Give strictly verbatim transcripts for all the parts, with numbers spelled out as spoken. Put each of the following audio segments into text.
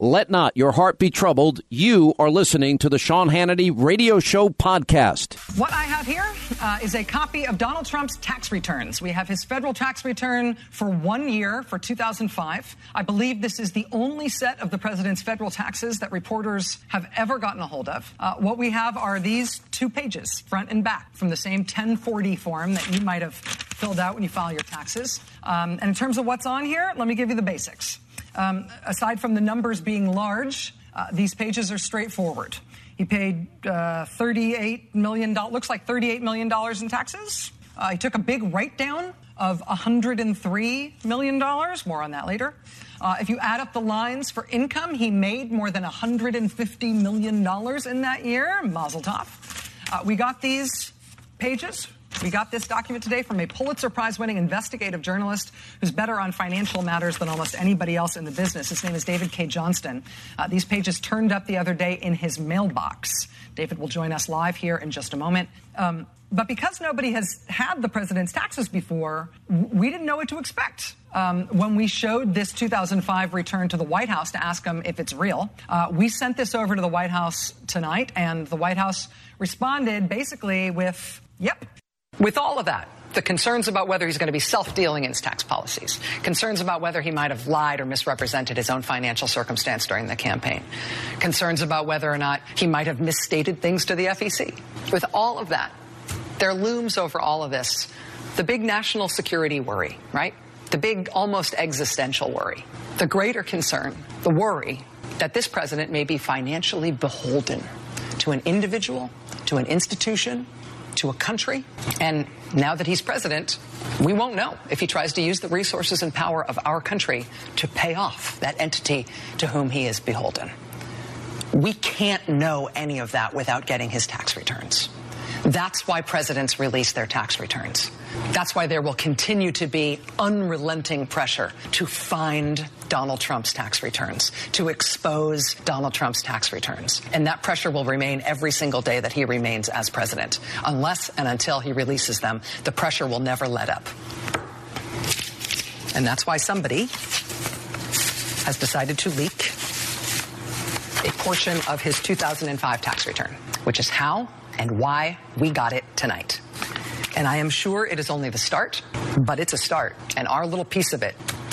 Let not your heart be troubled. You are listening to the Sean Hannity Radio Show podcast. What I have here uh, is a copy of Donald Trump's tax returns. We have his federal tax return for one year for two thousand five. I believe this is the only set of the president's federal taxes that reporters have ever gotten a hold of. Uh, what we have are these two pages, front and back, from the same ten forty form that you might have filled out when you file your taxes. Um, and in terms of what's on here, let me give you the basics. Um, aside from the numbers being large, uh, these pages are straightforward. He paid uh, thirty-eight million dollars, looks like thirty-eight million dollars in taxes. Uh, he took a big write-down of one hundred three million dollars. More on that later. Uh, if you add up the lines for income, he made more than one hundred fifty million dollars in that year. Mazel tov. Uh, we got these pages. We got this document today from a Pulitzer Prize-winning investigative journalist who's better on financial matters than almost anybody else in the business. His name is David K. Johnston. Uh, these pages turned up the other day in his mailbox. David will join us live here in just a moment. Um, but because nobody has had the president's taxes before, we didn't know what to expect. Um, when we showed this two thousand five return to the White House to ask them if it's real, uh, we sent this over to the White House tonight, and the White House responded basically with, yep. With all of that, the concerns about whether he's going to be self-dealing in his tax policies, concerns about whether he might have lied or misrepresented his own financial circumstance during the campaign, concerns about whether or not he might have misstated things to the F E C. With all of that, there looms over all of this the big national security worry, right? The big almost existential worry. The greater concern, the worry that this president may be financially beholden to an individual, to an institution, to a country. And now that he's president, we won't know if he tries to use the resources and power of our country to pay off that entity to whom he is beholden. We can't know any of that without getting his tax returns. That's why presidents release their tax returns. That's why there will continue to be unrelenting pressure to find Donald Trump's tax returns, to expose Donald Trump's tax returns. And that pressure will remain every single day that he remains as president. Unless and until he releases them, the pressure will never let up. And that's why somebody has decided to leak a portion of his two thousand five tax return, which is how and why we got it tonight. And I am sure it is only the start, but it's a start. And our little piece of it,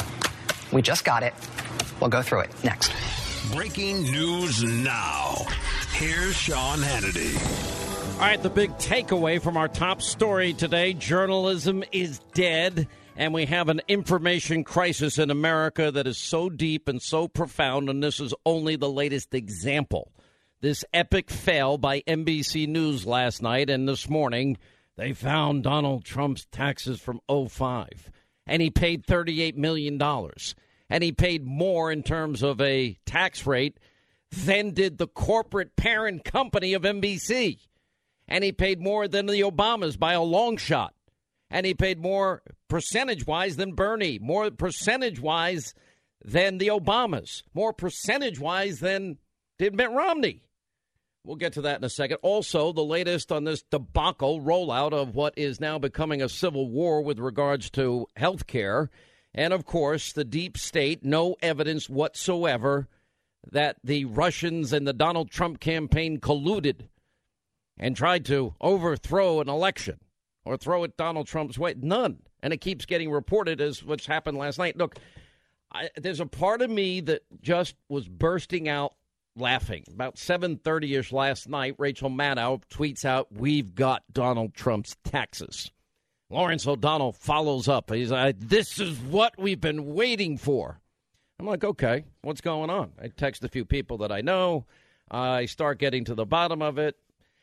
we just got it. We'll go through it next. Breaking news now. Here's Sean Hannity. All right, the big takeaway from our top story today, journalism is dead, and we have an information crisis in America that is so deep and so profound, and this is only the latest example. This epic fail by N B C News last night and this morning, they found Donald Trump's taxes from oh five, and he paid thirty-eight million dollars, and he paid more in terms of a tax rate than did the corporate parent company of N B C, and he paid more than the Obamas by a long shot, and he paid more percentage-wise than Bernie, more percentage-wise than the Obamas, more percentage-wise than did Mitt Romney. We'll get to that in a second. Also, the latest on this debacle rollout of what is now becoming a civil war with regards to health care. And, of course, the deep state, no evidence whatsoever that the Russians and the Donald Trump campaign colluded and tried to overthrow an election or throw it Donald Trump's way. None. And it keeps getting reported as what's happened last night. Look, I, there's a part of me that just was bursting out laughing. About seven thirty-ish last night, Rachel Maddow tweets out, "We've got Donald Trump's taxes." Lawrence O'Donnell follows up. He's like, "This is what we've been waiting for." I'm like, okay, what's going on? I text a few people that I know. I start getting to the bottom of it.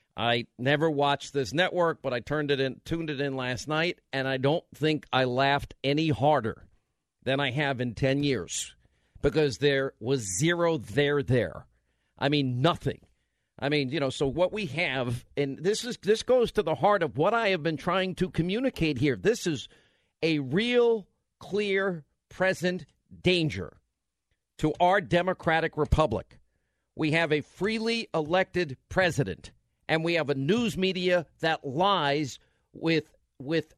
I never watched this network, but I turned it in, tuned it in last night, and I don't think I laughed any harder than I have in ten years because there was zero there there. I mean, nothing. I mean, you know, so what we have, and this is this goes to the heart of what I have been trying to communicate here. This is a real, clear, present danger to our democratic republic. We have a freely elected president, and we have a news media that lies with with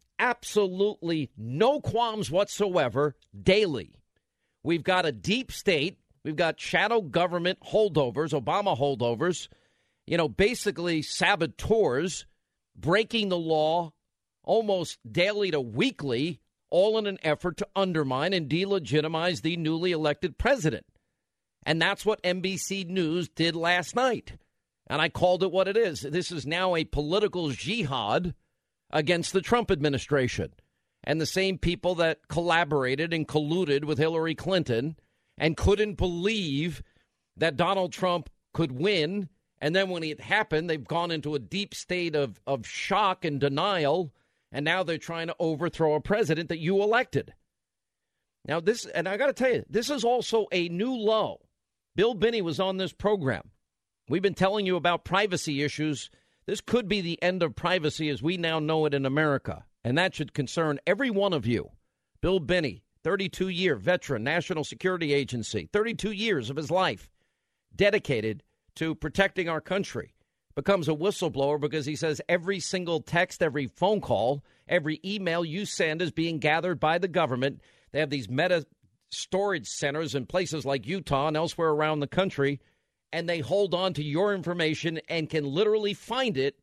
absolutely no qualms whatsoever daily. We've got a deep state We've got shadow government holdovers, Obama holdovers, you know, basically saboteurs breaking the law almost daily to weekly, all in an effort to undermine and delegitimize the newly elected president. And that's what N B C News did last night. And I called it what it is. This is now a political jihad against the Trump administration and the same people that collaborated and colluded with Hillary Clinton and couldn't believe that Donald Trump could win. And then when it happened, they've gone into a deep state of, of shock and denial. And now they're trying to overthrow a president that you elected. Now, this, and I got to tell you, this is also a new low. Bill Binney was on this program. We've been telling you about privacy issues. This could be the end of privacy as we now know it in America. And that should concern every one of you. Bill Binney, thirty-two-year veteran, National Security Agency, thirty-two years of his life dedicated to protecting our country, becomes a whistleblower because he says every single text, every phone call, every email you send is being gathered by the government. They have these meta storage centers in places like Utah and elsewhere around the country, and they hold on to your information and can literally find it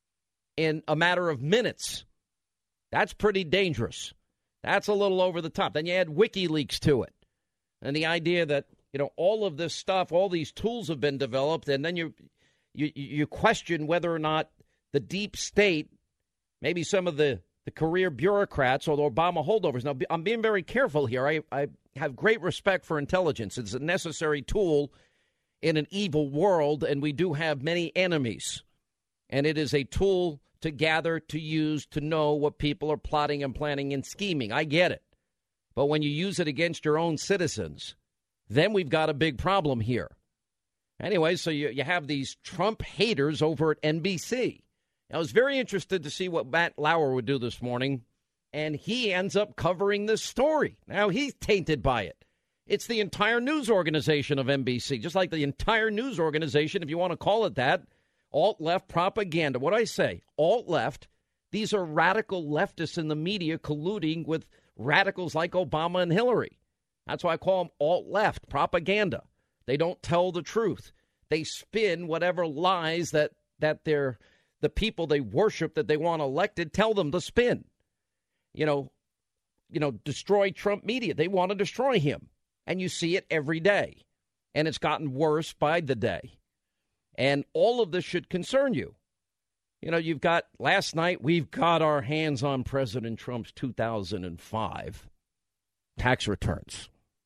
in a matter of minutes. That's pretty dangerous. That's a little over the top. Then you add WikiLeaks to it. And the idea that, you know, all of this stuff, all these tools have been developed, and then you you you question whether or not the deep state, maybe some of the, the career bureaucrats or the Obama holdovers. Now, I'm being very careful here. I, I have great respect for intelligence. It's a necessary tool in an evil world, and we do have many enemies. And it is a tool to gather, to use, to know what people are plotting and planning and scheming. I get it. But when you use it against your own citizens, then we've got a big problem here. Anyway, so you, you have these Trump haters over at N B C. I was very interested to see what Matt Lauer would do this morning, and he ends up covering this story. Now, he's tainted by it. It's the entire news organization of N B C, just like the entire news organization, if you want to call it that, alt-left propaganda. What I say, alt-left, these are radical leftists in the media colluding with radicals like Obama and Hillary. That's why I call them alt-left propaganda. They don't tell the truth. They spin whatever lies that that they're, the people they worship that they want elected tell them to spin. You know, you know, destroy Trump media. They want to destroy him. And you see it every day. And it's gotten worse by the day. And all of this should concern you. You know, you've got, last night, we've got our hands on President Trump's two thousand five tax returns.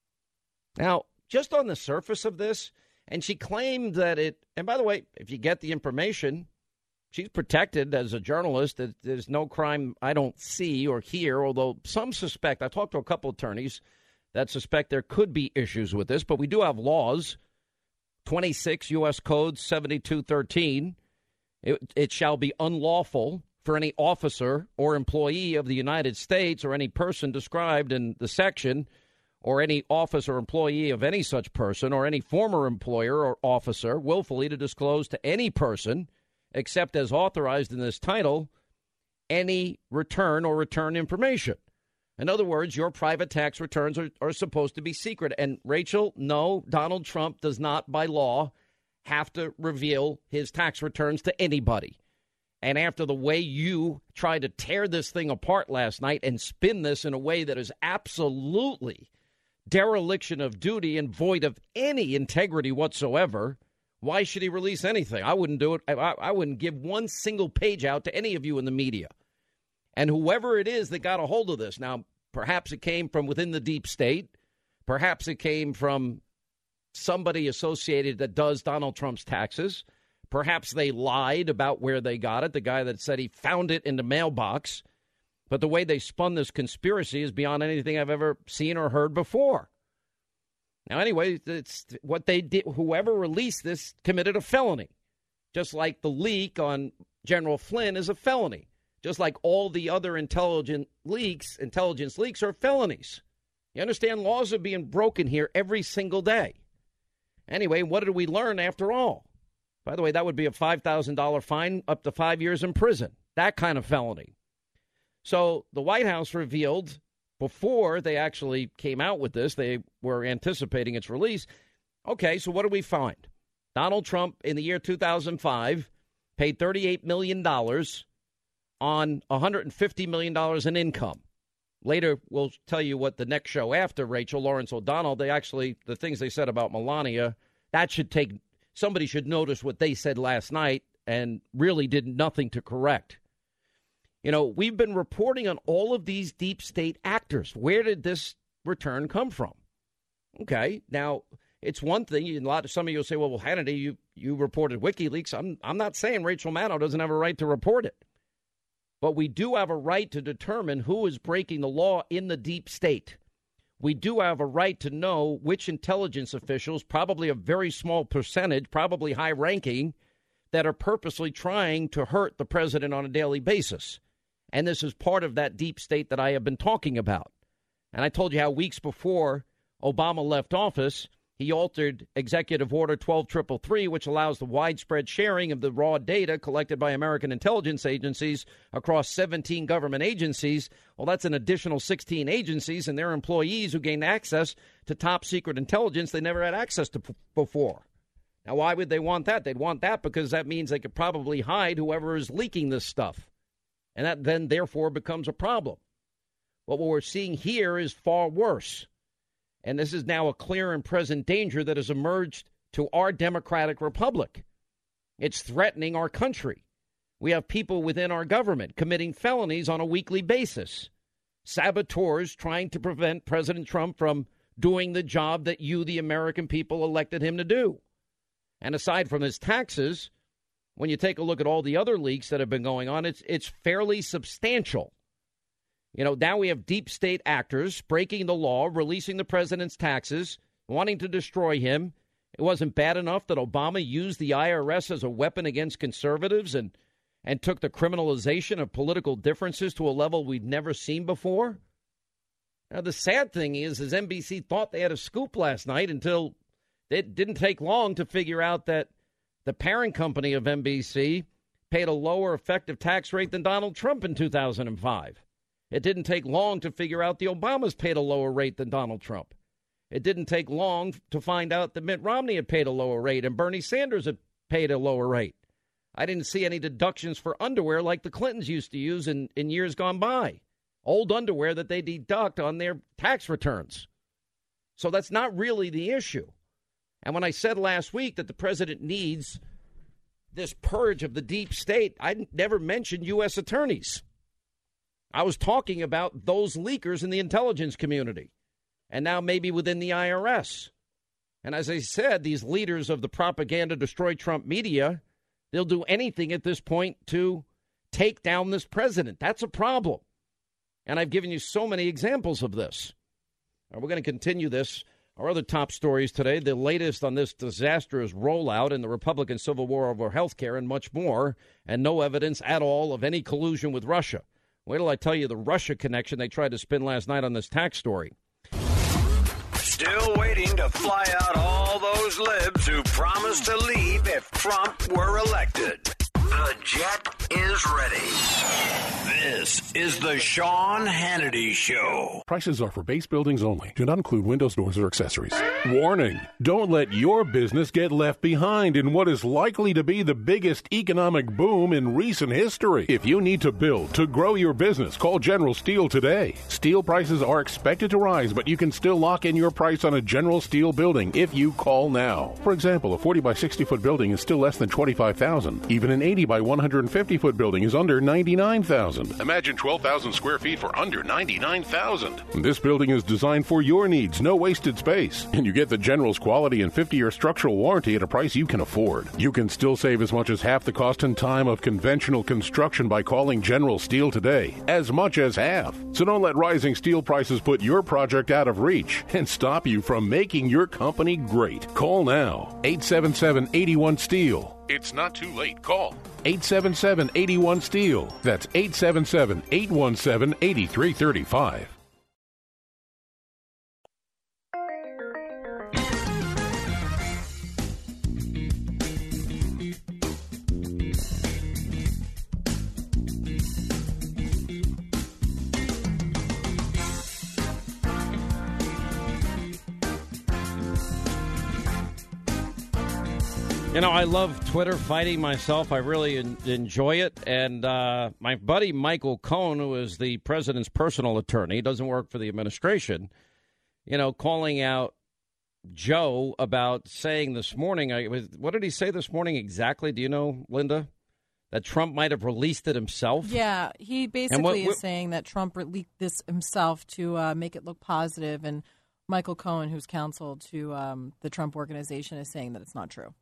Now, just on the surface of this, and she claimed that it, and by the way, if you get the information, she's protected as a journalist. There's no crime I don't see or hear, although some suspect, I talked to a couple attorneys that suspect there could be issues with this, but we do have laws. twenty-six U S Code seventy-two thirteen, it, it shall be unlawful for any officer or employee of the United States or any person described in the section or any officer or employee of any such person or any former employer or officer willfully to disclose to any person, except as authorized in this title, any return or return information. In other words, your private tax returns are, are supposed to be secret. And, Rachel, no, Donald Trump does not, by law, have to reveal his tax returns to anybody. And after the way you tried to tear this thing apart last night and spin this in a way that is absolutely dereliction of duty and void of any integrity whatsoever, why should he release anything? I wouldn't do it. I, I wouldn't give one single page out to any of you in the media. And whoever it is that got a hold of this, now, perhaps it came from within the deep state. Perhaps it came from somebody associated that does Donald Trump's taxes. Perhaps they lied about where they got it, the guy that said he found it in the mailbox. But the way they spun this conspiracy is beyond anything I've ever seen or heard before. Now, anyway, it's what they did. Whoever released this committed a felony, just like the leak on General Flynn is a felony. Just like all the other intelligent leaks, intelligence leaks are felonies. You understand? Laws are being broken here every single day. Anyway, what did we learn after all? By the way, that would be a five thousand dollars fine, up to five years in prison. That kind of felony. So the White House revealed, before they actually came out with this, they were anticipating its release, Okay, so what do we find? Donald Trump, in the year two thousand five, paid thirty-eight million dollars on one hundred fifty million dollars in income. Later, we'll tell you what the next show after Rachel Lawrence O'Donnell, they actually, the things they said about Melania, that should take, somebody should notice what they said last night and really did nothing to correct. You know, we've been reporting on all of these deep state actors. Where did this return come from? Okay, now, it's one thing. A lot of some of you will say, well, well Hannity, you, you reported WikiLeaks. I'm, I'm not saying Rachel Maddow doesn't have a right to report it. But we do have a right to determine who is breaking the law in the deep state. We do have a right to know which intelligence officials, probably a very small percentage, probably high ranking, that are purposely trying to hurt the president on a daily basis. And this is part of that deep state that I have been talking about. And I told you how weeks before Obama left office, he altered Executive Order twelve thirty-three, which allows the widespread sharing of the raw data collected by American intelligence agencies across seventeen government agencies. Well, that's an additional sixteen agencies and their employees who gain access to top secret intelligence they never had access to p- before. Now, why would they want that? They'd want that because that means they could probably hide whoever is leaking this stuff. And that then, therefore, becomes a problem. But what we're seeing here is far worse. And this is now a clear and present danger that has emerged to our democratic republic. It's threatening our country. We have people within our government committing felonies on a weekly basis. Saboteurs trying to prevent President Trump from doing the job that you, the American people, elected him to do. And aside from his taxes, when you take a look at all the other leaks that have been going on, it's it's fairly substantial. You know, now we have deep state actors breaking the law, releasing the president's taxes, wanting to destroy him. It wasn't bad enough that Obama used the I R S as a weapon against conservatives and, and took the criminalization of political differences to a level we'd never seen before. Now, the sad thing is, is N B C thought they had a scoop last night until it didn't take long to figure out that the parent company of N B C paid a lower effective tax rate than Donald Trump in two thousand five. It didn't take long to figure out the Obamas paid a lower rate than Donald Trump. It didn't take long to find out that Mitt Romney had paid a lower rate and Bernie Sanders had paid a lower rate. I didn't see any deductions for underwear like the Clintons used to use in, in years gone by. Old underwear that they deduct on their tax returns. So that's not really the issue. And when I said last week that the president needs this purge of the deep state, I never mentioned U S attorneys. I was talking about those leakers in the intelligence community and now maybe within the I R S. And as I said, these leaders of the propaganda destroy Trump media, they'll do anything at this point to take down this president. That's a problem. And I've given you so many examples of this. And we're going to continue this. Our other top stories today, the latest on this disastrous rollout in the Republican civil war over health care and much more, and no evidence at all of any collusion with Russia. Wait till I tell you the Russia connection they tried to spin last night on this tax story. Still waiting to fly out all those libs who promised to leave if Trump were elected. The jet is ready. This is the Sean Hannity Show. Prices are for base buildings only. Do not include windows, doors, or accessories. Warning! Don't let your business get left behind in what is likely to be the biggest economic boom in recent history. If you need to build to grow your business, call General Steel today. Steel prices are expected to rise, but you can still lock in your price on a General Steel building if you call now. For example, a forty by sixty foot building is still less than twenty-five thousand dollars. Even an eighty by one hundred fifty foot building is under ninety-nine thousand dollars. Imagine twelve thousand square feet for under ninety-nine thousand dollars. This building is designed for your needs, no wasted space. And you get the General's quality and fifty year structural warranty at a price you can afford. You can still save as much as half the cost and time of conventional construction by calling General Steel today. As much as half. So don't let rising steel prices put your project out of reach and stop you from making your company great. Call now. eight seven seven, eight one, STEEL. It's not too late. Call eight seven seven, eight one, STEEL. That's eight seven seven, eight one seven, eight three three five. You know, I love Twitter fighting myself. I really en- enjoy it. And uh, my buddy Michael Cohen, who is the president's personal attorney, doesn't work for the administration, you know, calling out Joe about saying this morning, I was, what did he say this morning exactly? Do you know, Linda? That Trump might have released it himself? Yeah, he basically what, what, is saying that Trump leaked this himself to uh, make it look positive. And Michael Cohen, who's counsel to um, the Trump organization, is saying that it's not true.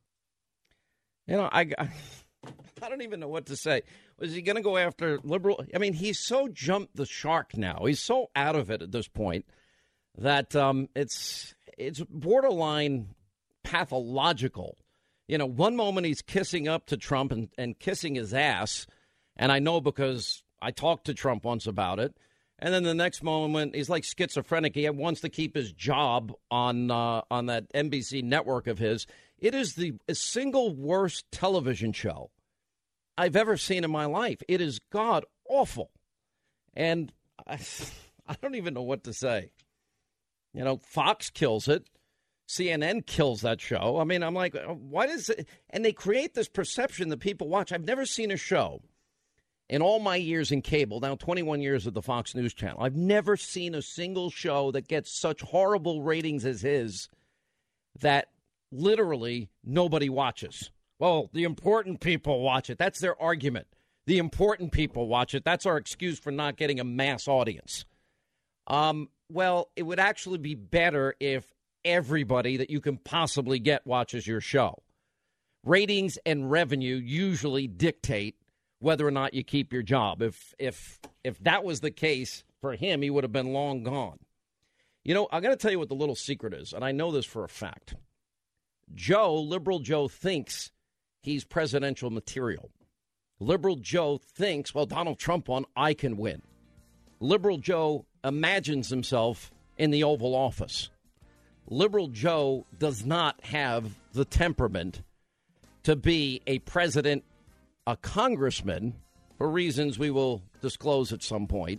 You know, I, I, I don't even know what to say. Was he going to go after liberal? I mean, he's so jumped the shark now. He's so out of it at this point that um, it's it's borderline pathological. You know, one moment he's kissing up to Trump and, and kissing his ass, and I know because I talked to Trump once about it. And then the next moment, he's like schizophrenic. He wants to keep his job on uh, on that N B C network of his. It is the single worst television show I've ever seen in my life. It is god awful. And I, I don't even know what to say. You know, Fox kills it. C N N kills that show. I mean, I'm like, why does it? And they create this perception that people watch. I've never seen a show in all my years in cable, now twenty-one years of the Fox News Channel. I've never seen a single show that gets such horrible ratings as his that literally nobody watches. Well, the important people watch it. That's their argument. The important people watch it. That's our excuse for not getting a mass audience. Um, well, it would actually be better if everybody that you can possibly get watches your show. Ratings and revenue usually dictate whether or not you keep your job. If if if that was the case for him, he would have been long gone. You know, I'm going to tell you what the little secret is, and I know this for a fact. Joe, Liberal Joe, thinks he's presidential material. Liberal Joe thinks, well, Donald Trump won, I can win. Liberal Joe imagines himself in the Oval Office. Liberal Joe does not have the temperament to be a president, a congressman, for reasons we will disclose at some point,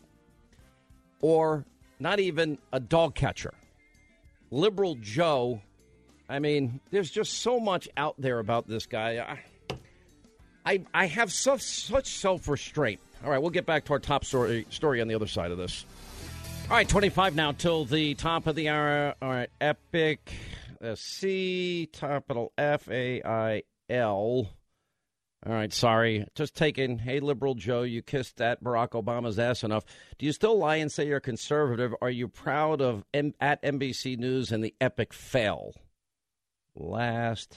or not even a dog catcher. Liberal Joe, I mean, there's just so much out there about this guy. I I, I have such, such self-restraint. All right, we'll get back to our top story, story on the other side of this. All right, twenty-five now till the top of the hour. All right, Epic, uh, C, capital F A I L. All right, sorry. Just taking, hey, Liberal Joe, you kissed that Barack Obama's ass enough. Do you still lie and say you're conservative? Are you proud of M- at N B C News and the epic fail last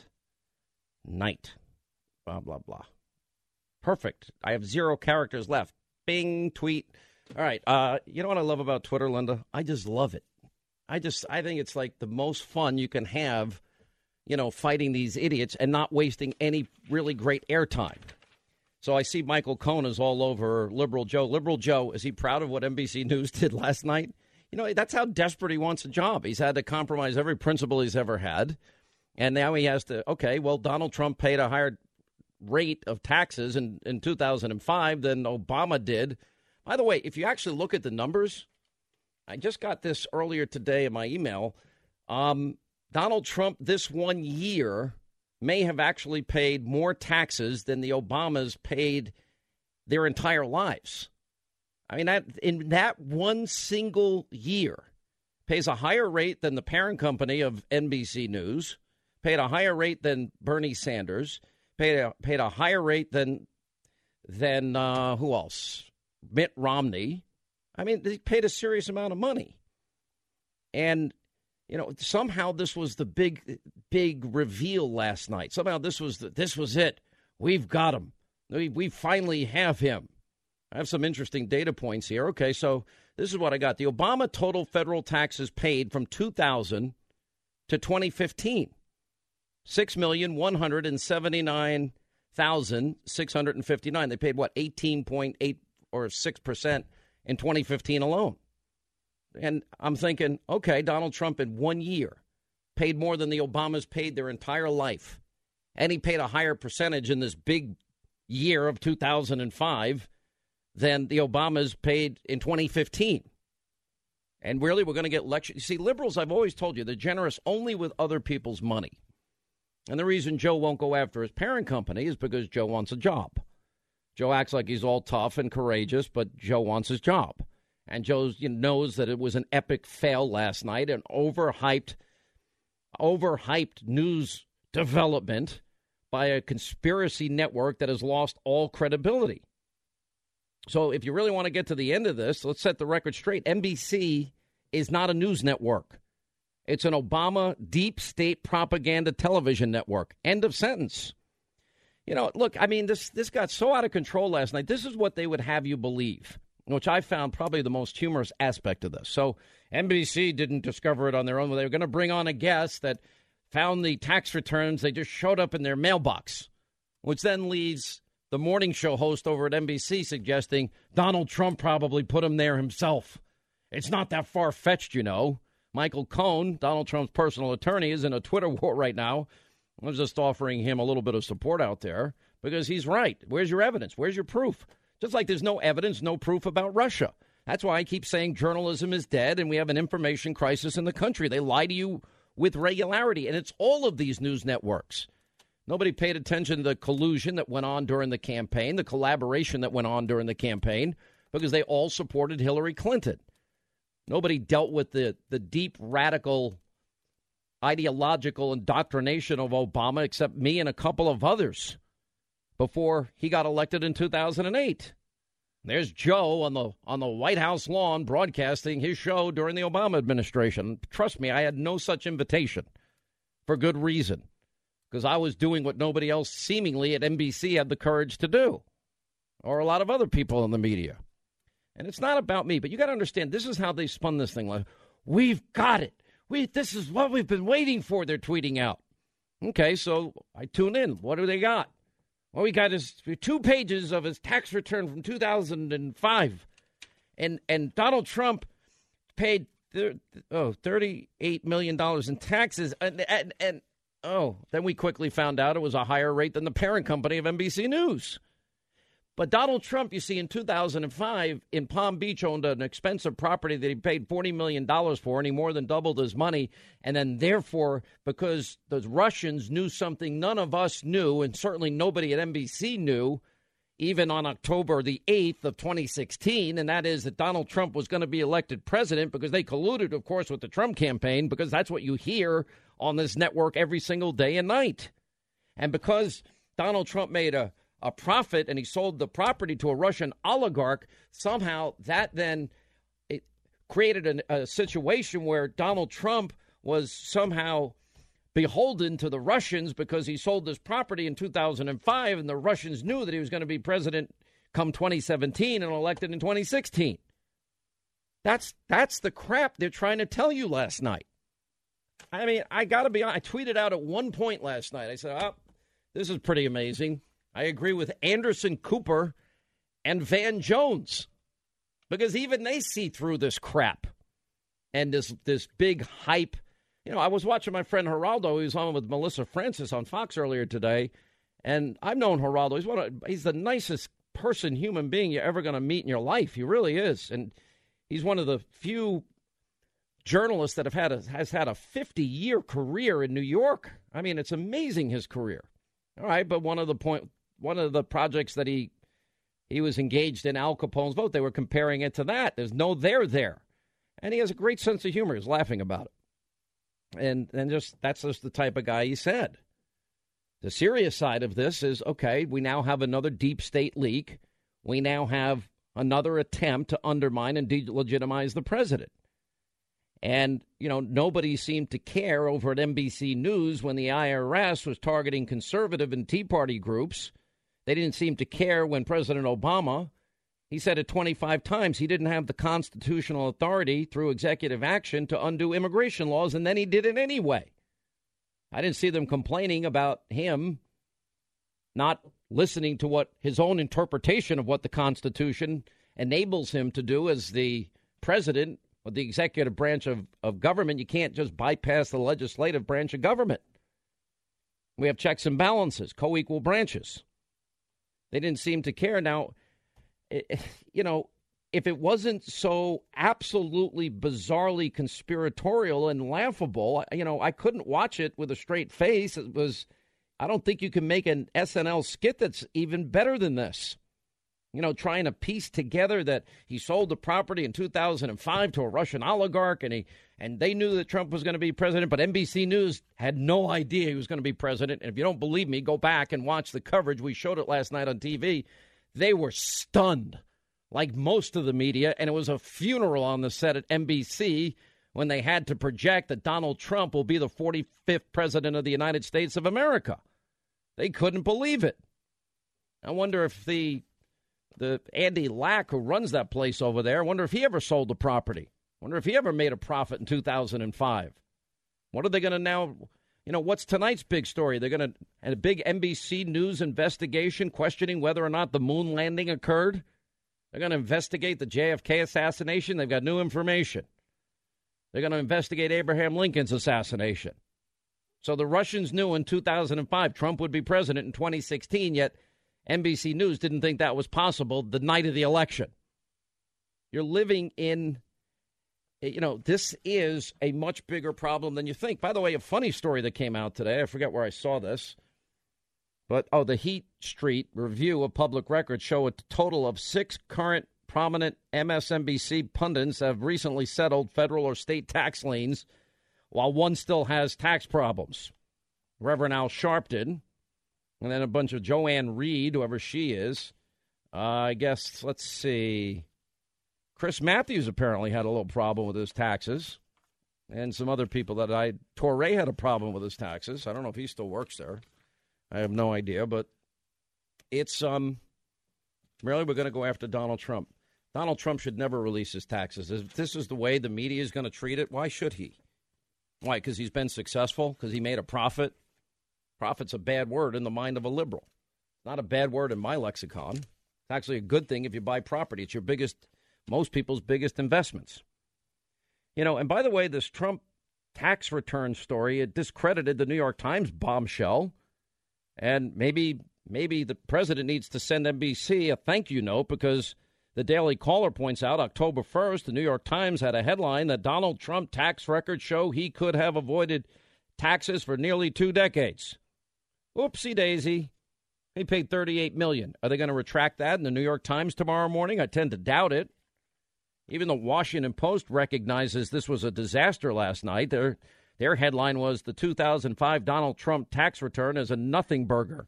night? Blah, blah, blah. Perfect. I have zero characters left. Bing, tweet. All right. Uh, you know what I love about Twitter, Linda? I just love it. I just, I think it's like the most fun you can have, you know, fighting these idiots and not wasting any really great airtime. So I see Michael Cohen is all over Liberal Joe. Liberal Joe, is he proud of what N B C News did last night? You know, that's how desperate he wants a job. He's had to compromise every principle he's ever had. And now he has to, okay, well, Donald Trump paid a higher rate of taxes in, in two thousand five than Obama did. By the way, if you actually look at the numbers, I just got this earlier today in my email. Um, Donald Trump this one year may have actually paid more taxes than the Obamas paid their entire lives. I mean, that in that one single year, pays a higher rate than the parent company of N B C News, paid a higher rate than Bernie Sanders, paid a, paid a higher rate than, than uh, who else? Mitt Romney. I mean, they paid a serious amount of money. And you know, somehow this was the big, big reveal last night. Somehow this was the, this was it. We've got him. We, we finally have him. I have some interesting data points here. Okay, so this is what I got. The Obama total federal taxes paid from two thousand to twenty fifteen, six million one hundred seventy-nine thousand six hundred fifty-nine. They paid, what, eighteen point eight or six percent in twenty fifteen alone. And I'm thinking, okay, Donald Trump in one year paid more than the Obamas paid their entire life. And he paid a higher percentage in this big year of two thousand five than the Obamas paid in twenty fifteen. And really, we're going to get lectured. You see, liberals, I've always told you, they're generous only with other people's money. And the reason Joe won't go after his parent company is because Joe wants a job. Joe acts like he's all tough and courageous, but Joe wants his job. And Joe you know, knows that it was an epic fail last night, an overhyped, overhyped news development by a conspiracy network that has lost all credibility. So if you really want to get to the end of this, let's set the record straight. N B C is not a news network. It's an Obama deep state propaganda television network. End of sentence. You know, look, I mean, this this got so out of control last night. This is what they would have you believe, which I found probably the most humorous aspect of this. So N B C didn't discover it on their own. They were going to bring on a guest that found the tax returns. They just showed up in their mailbox, which then leads the morning show host over at N B C suggesting Donald Trump probably put him there himself. It's not that far-fetched, you know. Michael Cohen, Donald Trump's personal attorney, is in a Twitter war right now. I was just offering him a little bit of support out there because he's right. Where's your evidence? Where's your proof? Just like there's no evidence, no proof about Russia. That's why I keep saying journalism is dead and we have an information crisis in the country. They lie to you with regularity, and it's all of these news networks. Nobody paid attention to the collusion that went on during the campaign, the collaboration that went on during the campaign, because they all supported Hillary Clinton. Nobody dealt with the, the deep, radical, ideological indoctrination of Obama except me and a couple of others before he got elected in two thousand eight. There's Joe on the on the White House lawn broadcasting his show during the Obama administration. Trust me, I had no such invitation for good reason, because I was doing what nobody else seemingly at N B C had the courage to do, or a lot of other people in the media. And it's not about me, but you got to understand, this is how they spun this thing. Like, we've got it. We This is what we've been waiting for, they're tweeting out. Okay, so I tune in. What do they got? Well, we got his two pages of his tax return from two thousand five. And and Donald Trump paid th- oh, thirty-eight million dollars in taxes. And, and, and, oh, then we quickly found out it was a higher rate than the parent company of N B C News. But Donald Trump, you see, in two thousand five, in Palm Beach, owned an expensive property that he paid forty million dollars for, and he more than doubled his money. And then, therefore, because the Russians knew something none of us knew, and certainly nobody at N B C knew, even on October the eighth of twenty sixteen, and that is that Donald Trump was going to be elected president, because they colluded, of course, with the Trump campaign, because that's what you hear on this network every single day and night. And because Donald Trump made a a profit and he sold the property to a Russian oligarch, somehow that then it created an, a situation where Donald Trump was somehow beholden to the Russians because he sold this property in two thousand five, and the Russians knew that he was going to be president come twenty seventeen and elected in twenty sixteen. That's that's the crap they're trying to tell you last night. I mean, I got to be honest. I tweeted out at one point last night. I said, oh, this is pretty amazing. I agree with Anderson Cooper and Van Jones, because even they see through this crap and this this big hype. You know, I was watching my friend Geraldo. He was on with Melissa Francis on Fox earlier today, and I've known Geraldo. He's one of, he's the nicest person, human being you're ever going to meet in your life. He really is, and he's one of the few journalists that have had a, has had a fifty-year career in New York. I mean, it's amazing, his career. All right, but one of the point. One of the projects that he he was engaged in, Al Capone's vote, they were comparing it to that. There's no there there. And he has a great sense of humor. He's laughing about it. And and just that's just the type of guy he said. The serious side of this is, okay, we now have another deep state leak. We now have another attempt to undermine and delegitimize the president. And, you know, nobody seemed to care over at N B C News when the I R S was targeting conservative and Tea Party groups. They didn't seem to care when President Obama, he said it twenty-five times, he didn't have the constitutional authority through executive action to undo immigration laws, and then he did it anyway. I didn't see them complaining about him not listening to what his own interpretation of what the Constitution enables him to do as the president of the executive branch of, of government. You can't just bypass the legislative branch of government. We have checks and balances, co-equal branches. They didn't seem to care. Now, you know, if it wasn't so absolutely bizarrely conspiratorial and laughable, you know, I couldn't watch it with a straight face. It was I don't think you can make an S N L skit that's even better than this. You know, trying to piece together that he sold the property in two thousand five to a Russian oligarch, and he and they knew that Trump was going to be president, but N B C News had no idea he was going to be president. And if you don't believe me, go back and watch the coverage. We showed it last night on T V. They were stunned, like most of the media, and it was a funeral on the set at N B C when they had to project that Donald Trump will be the forty-fifth president of the United States of America. They couldn't believe it. I wonder if the the Andy Lack, who runs that place over there, I wonder if he ever sold the property. I wonder if he ever made a profit in two thousand five. What are they going to now, you know, what's tonight's big story? They're going to, and a big N B C News investigation questioning whether or not the moon landing occurred. They're going to investigate the J F K assassination. They've got new information. They're going to investigate Abraham Lincoln's assassination. So the Russians knew in two thousand five Trump would be president in twenty sixteen, yet N B C News didn't think that was possible the night of the election. You're living in, you know, this is a much bigger problem than you think. By the way, a funny story that came out today, I forget where I saw this, but, oh, the Heat Street Review of Public Records show a total of six current prominent M S N B C pundits have recently settled federal or state tax liens, while one still has tax problems. Reverend Al Sharpton, and then a bunch of Joanne Reed, whoever she is. Uh, I guess, let's see. Chris Matthews apparently had a little problem with his taxes. And some other people that I... Torre had a problem with his taxes. I don't know if he still works there. I have no idea. But it's... um. Really, we're going to go after Donald Trump. Donald Trump should never release his taxes. If this is the way the media is going to treat it, why should he? Why? Because he's been successful? Because he made a profit? Profit's a bad word in the mind of a liberal. Not a bad word in my lexicon. It's actually a good thing if you buy property. It's your biggest, most people's biggest investments. You know, and by the way, this Trump tax return story, it discredited the New York Times bombshell. And maybe, maybe the president needs to send N B C a thank you note, because the Daily Caller points out October first, the New York Times had a headline that Donald Trump tax records show he could have avoided taxes for nearly two decades. Oopsie daisy. He paid thirty-eight million dollars. Are they going to retract that in the New York Times tomorrow morning? I tend to doubt it. Even the Washington Post recognizes this was a disaster last night. Their, their headline was the two thousand five Donald Trump tax return is a nothing burger.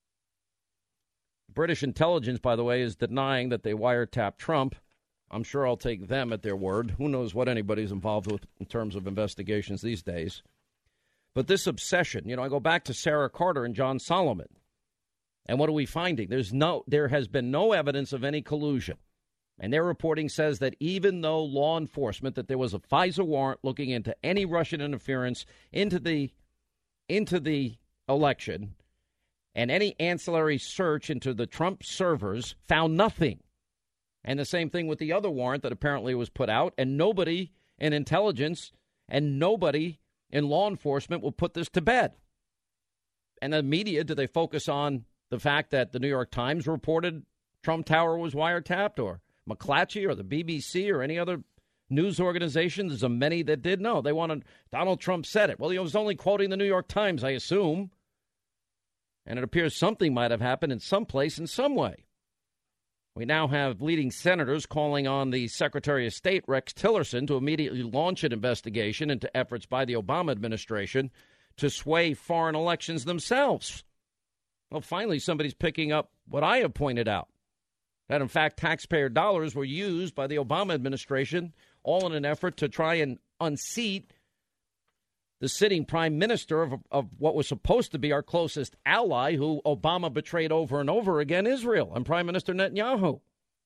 British intelligence, by the way, is denying that they wiretapped Trump. I'm sure I'll take them at their word. Who knows what anybody's involved with in terms of investigations these days. But this obsession, you know, I go back to Sarah Carter and John Solomon. And what are we finding? There's no, there has been no evidence of any collusion. And their reporting says that even though law enforcement, that there was a FISA warrant looking into any Russian interference into the, into the election, and any ancillary search into the Trump servers found nothing. And the same thing with the other warrant that apparently was put out, and nobody in intelligence and nobody in law enforcement will put this to bed. And the media, do they focus on the fact that the New York Times reported Trump Tower was wiretapped, or McClatchy or the B B C or any other news organization? There's a many that did. No, they wanted Donald Trump said it. Well, he was only quoting the New York Times, I assume. And it appears something might have happened in some place in some way. We now have leading senators calling on the Secretary of State, Rex Tillerson, to immediately launch an investigation into efforts by the Obama administration to sway foreign elections themselves. Well, finally, somebody's picking up what I have pointed out, that, in fact, taxpayer dollars were used by the Obama administration all in an effort to try and unseat the sitting prime minister of, of what was supposed to be our closest ally, who Obama betrayed over and over again, Israel, and Prime Minister Netanyahu.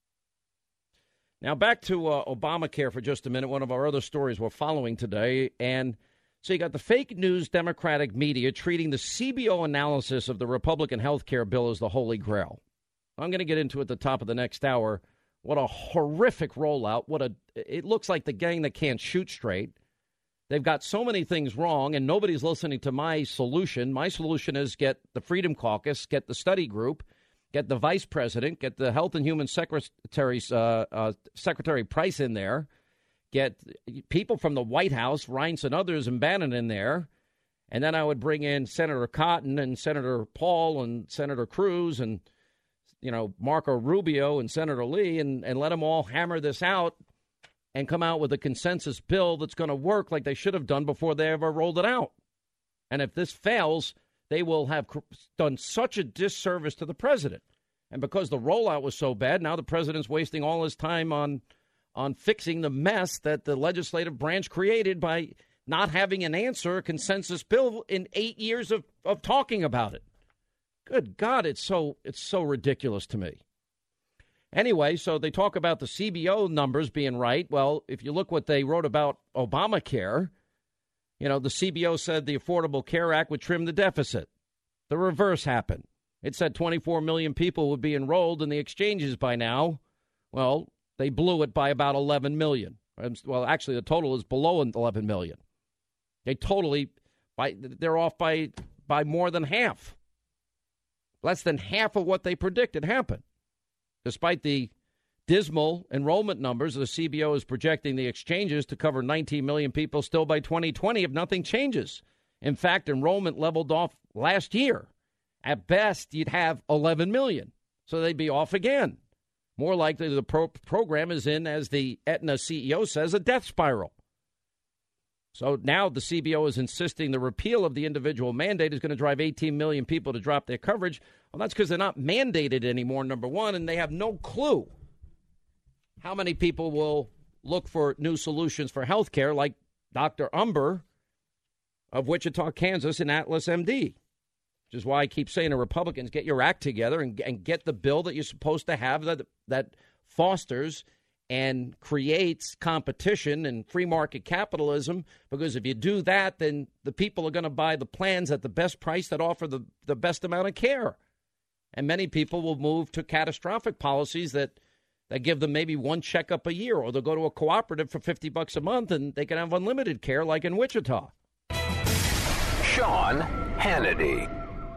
Now, back to uh, Obamacare for just a minute, one of our other stories we're following today. And so you got the fake news Democratic media treating the C B O analysis of the Republican health care bill as the Holy Grail. I'm going to get into it at the top of the next hour. What a horrific rollout. What a, it looks like the gang that can't shoot straight. They've got so many things wrong, and nobody's listening to my solution. My solution is get the Freedom Caucus, get the study group, get the vice president, get the Health and Human Secretary, uh, uh, Secretary Price in there, get people from the White House, Reince and others, and Bannon in there, And then I would bring in Senator Cotton and Senator Paul and Senator Cruz and, you know, Marco Rubio and Senator Lee and, and let them all hammer this out and come out with a consensus bill that's going to work like they should have done before they ever rolled it out. And if this fails, they will have done such a disservice to the president. And because the rollout was so bad, now the president's wasting all his time on on fixing the mess that the legislative branch created by not having an answer, a consensus bill in eight years of, of talking about it. Good God, it's so it's so ridiculous to me. Anyway, so they talk about the C B O numbers being right. Well, if you look what they wrote about Obamacare, you know, the C B O said the Affordable Care Act would trim the deficit. The reverse happened. It said twenty-four million people would be enrolled in the exchanges by now. Well, they blew it by about eleven million. Well, actually, the total is below eleven million. They totally, by they're off by by more than half. Less than half of what they predicted happened. Despite the dismal enrollment numbers, the C B O is projecting the exchanges to cover nineteen million people still by twenty twenty if nothing changes. In fact, enrollment leveled off last year. At best, you'd have eleven million, so they'd be off again. More likely, the pro- program is in, as the Aetna C E O says, a death spiral. So now the C B O is insisting the repeal of the individual mandate is going to drive eighteen million people to drop their coverage. Well, that's because they're not mandated anymore, number one, and they have no clue how many people will look for new solutions for health care, like Doctor Umber of Wichita, Kansas, and Atlas M D, which is why I keep saying to Republicans, get your act together and, and get the bill that you're supposed to have that that fosters and creates competition and free market capitalism, because if you do that, then the people are going to buy the plans at the best price that offer the, the best amount of care. And many people will move to catastrophic policies that, that give them maybe one checkup a year, or they'll go to a cooperative for fifty bucks a month and they can have unlimited care like in Wichita. Sean Hannity.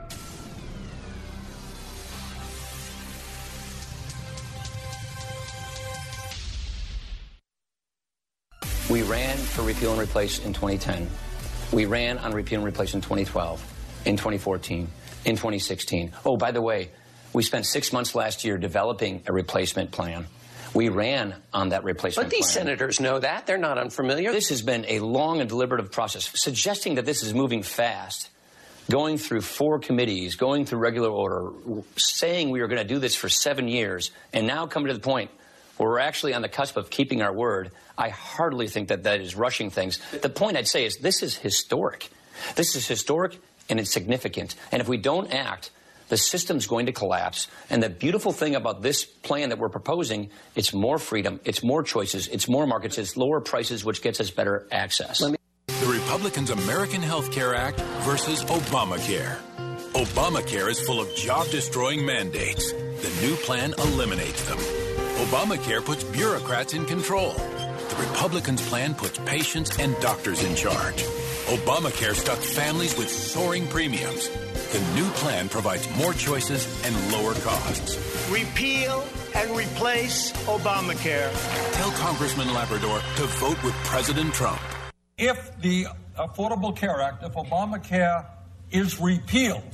We ran for repeal and replace in twenty ten. We ran on repeal and replace in twenty twelve, in twenty fourteen, in twenty sixteen. Oh, by the way, we spent six months last year developing a replacement plan. We ran on that replacement But these plan. senators know that. They're not unfamiliar. This has been a long and deliberative process. Suggesting that this is moving fast, going through four committees, going through regular order, saying we were going to do this for seven years, and now coming to the point where we're actually on the cusp of keeping our word, I hardly think that that is rushing things. The point I'd say is this is historic. This is historic and it's significant. And if we don't act, the system's going to collapse. And the beautiful thing about this plan that we're proposing, it's more freedom, it's more choices, it's more markets, it's lower prices, which gets us better access. The Republicans' American Health Care Act versus Obamacare. Obamacare is full of job-destroying mandates. The new plan eliminates them. Obamacare puts bureaucrats in control. The Republicans' plan puts patients and doctors in charge. Obamacare stuck families with soaring premiums. The new plan provides more choices and lower costs. Repeal and replace Obamacare. Tell Congressman Labrador to vote with President Trump. If the Affordable Care Act, if Obamacare is repealed,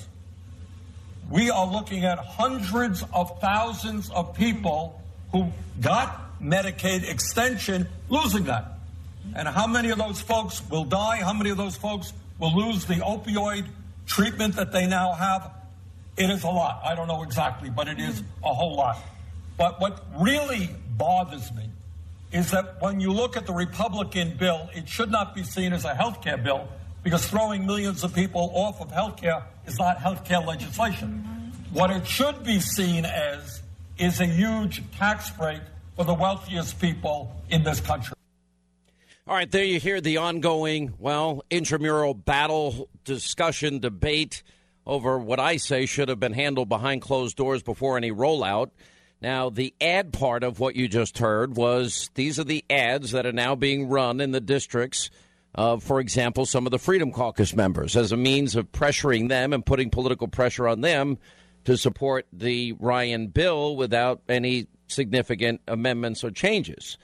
we are looking at hundreds of thousands of people who got Medicaid extension losing that. And how many of those folks will die? How many of those folks will lose the opioid treatment that they now have? It is a lot. I don't know exactly, but it is a whole lot. But what really bothers me is that when you look at the Republican bill, it should not be seen as a health care bill, because throwing millions of people off of health care is not health care legislation. What it should be seen as is a huge tax break for the wealthiest people in this country. All right, there you hear the ongoing, well, intramural battle, discussion, debate over what I say should have been handled behind closed doors before any rollout. Now, the ad part of what you just heard was these are the ads that are now being run in the districts of, for example, some of the Freedom Caucus members as a means of pressuring them and putting political pressure on them to support the Ryan bill without any significant amendments or changes.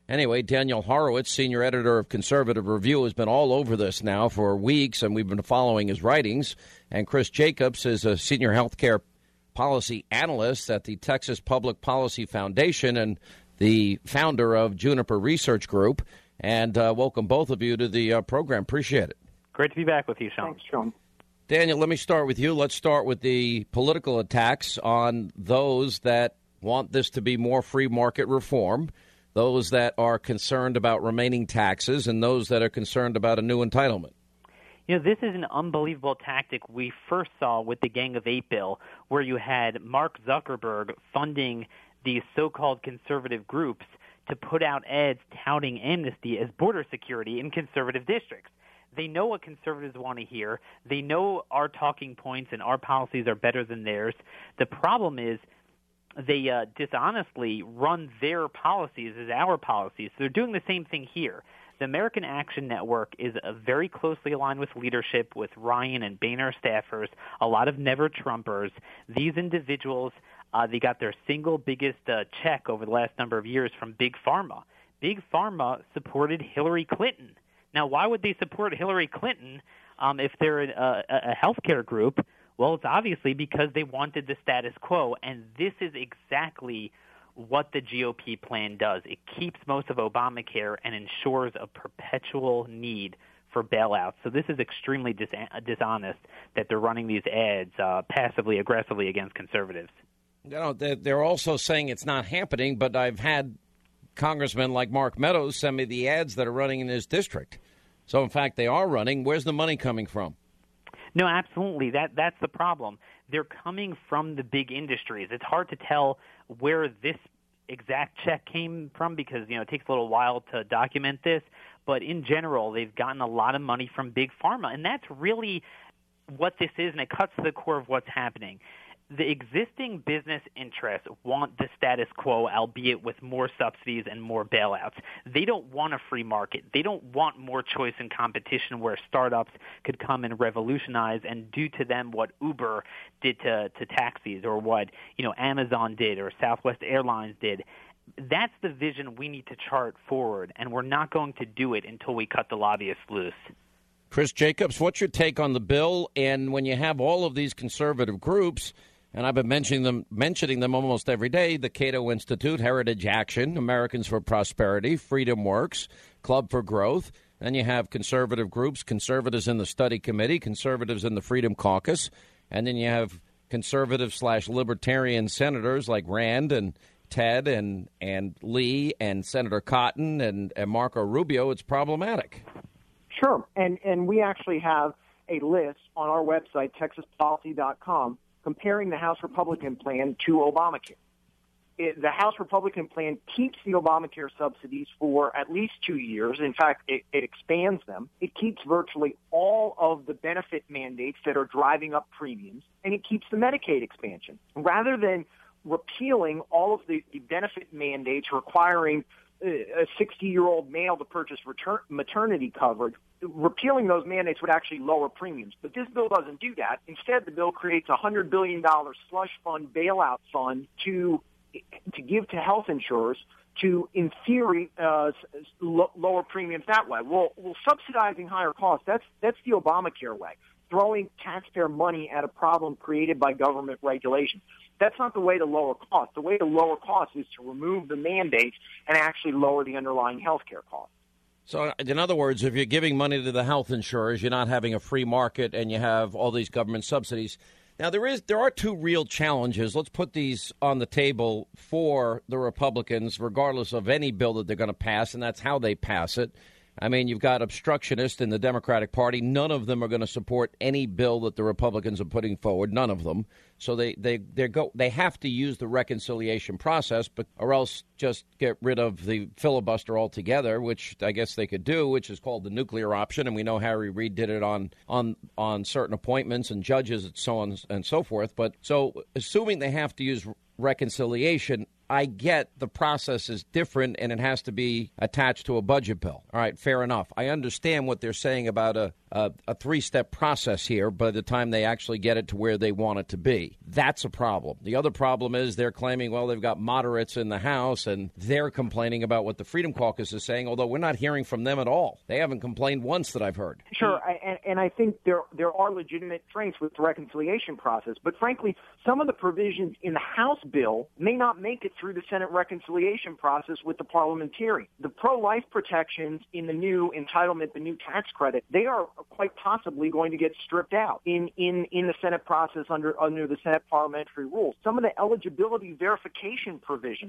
Anyway, Daniel Horowitz, senior editor of Conservative Review, has been all over this now for weeks, and we've been following his writings. And Chris Jacobs is a senior healthcare policy analyst at the Texas Public Policy Foundation and the founder of Juniper Research Group. And uh, welcome both of you to the uh, program. Appreciate it. Great to be back with you, Sean. Thanks, Sean. Daniel, let me start with you. Let's start with the political attacks on those that want this to be more free market reform, those that are concerned about remaining taxes, and those that are concerned about a new entitlement. You know, this is an unbelievable tactic we first saw with the Gang of Eight bill, where you had Mark Zuckerberg funding these so-called conservative groups to put out ads touting amnesty as border security in conservative districts. They know what conservatives want to hear. They know our talking points and our policies are better than theirs. The problem is they uh, dishonestly run their policies as our policies. So they're doing the same thing here. The American Action Network is uh, very closely aligned with leadership, with Ryan and Boehner staffers, a lot of never-Trumpers. These individuals, uh, they got their single biggest uh, check over the last number of years from Big Pharma. Big Pharma supported Hillary Clinton. Now, why would they support Hillary Clinton um, if they're a, a, a healthcare group? Well, it's obviously because they wanted the status quo, and this is exactly what the G O P plan does. It keeps most of Obamacare and ensures a perpetual need for bailouts. So this is extremely dis- dishonest that they're running these ads uh, passively, aggressively against conservatives. You know, they're also saying it's not happening, but I've had congressmen like Mark Meadows send me the ads that are running in his district. So, in fact, they are running. Where's the money coming from? No, absolutely. That that's the problem. They're coming from the big industries. It's hard to tell where this exact check came from because, you know, it takes a little while to document this. But in general, they've gotten a lot of money from Big Pharma. And that's really what this is, and it cuts to the core of what's happening. The existing business interests want the status quo, albeit with more subsidies and more bailouts. They don't want a free market. They don't want more choice and competition where startups could come and revolutionize and do to them what Uber did to, to taxis or what, you know, Amazon did or Southwest Airlines did. That's the vision we need to chart forward, and we're not going to do it until we cut the lobbyists loose. Chris Jacobs, what's your take on the bill? And when you have all of these conservative groups, and I've been mentioning them mentioning them almost every day, the Cato Institute, Heritage Action, Americans for Prosperity, Freedom Works, Club for Growth. Then you have conservative groups, conservatives in the study committee, conservatives in the Freedom Caucus. And then you have conservative slash libertarian senators like Rand and Ted and, and Lee and Senator Cotton and, and Marco Rubio. It's problematic. Sure. And, and we actually have a list on our website, texas policy dot com, comparing the House Republican plan to Obamacare. It, the House Republican plan keeps the Obamacare subsidies for at least two years. In fact, it, it expands them. It keeps virtually all of the benefit mandates that are driving up premiums, and it keeps the Medicaid expansion. Rather than repealing all of the, the benefit mandates requiring a sixty-year-old male to purchase return, maternity coverage, repealing those mandates would actually lower premiums. But this bill doesn't do that. Instead, the bill creates a one hundred billion dollars slush fund, bailout fund to to give to health insurers to, in theory, uh, l- lower premiums that way. Well, well, subsidizing higher costs, that's, that's the Obamacare way, throwing taxpayer money at a problem created by government regulation. That's not the way to lower costs. The way to lower costs is to remove the mandates and actually lower the underlying health care costs. So, in other words, if you're giving money to the health insurers, you're not having a free market and you have all these government subsidies. Now, there is there are two real challenges. Let's put these on the table for the Republicans, regardless of any bill that they're going to pass, and that's how they pass it. I mean, you've got obstructionists in the Democratic Party. None of them are going to support any bill that the Republicans are putting forward. None of them. So they they they go they have to use the reconciliation process, but or else just get rid of the filibuster altogether, which I guess they could do, which is called the nuclear option. And we know Harry Reid did it on on on certain appointments and judges and so on and so forth. But so assuming they have to use reconciliation, I get the process is different and it has to be attached to a budget bill. All right, fair enough. I understand what they're saying about a a, a three-step process here by the time they actually get it to where they want it to be. That's a problem. The other problem is they're claiming, well, they've got moderates in the House, and they're complaining about what the Freedom Caucus is saying, although we're not hearing from them at all. They haven't complained once that I've heard. Sure, and, and I think there there are legitimate strengths with the reconciliation process, but frankly, some of the provisions in the House bill may not make it through the Senate reconciliation process with the parliamentarian. The pro-life protections in the new entitlement, the new tax credit, they are quite possibly going to get stripped out in, in, in the Senate process under under the Senate parliamentary rules. Some of the eligibility verification provisions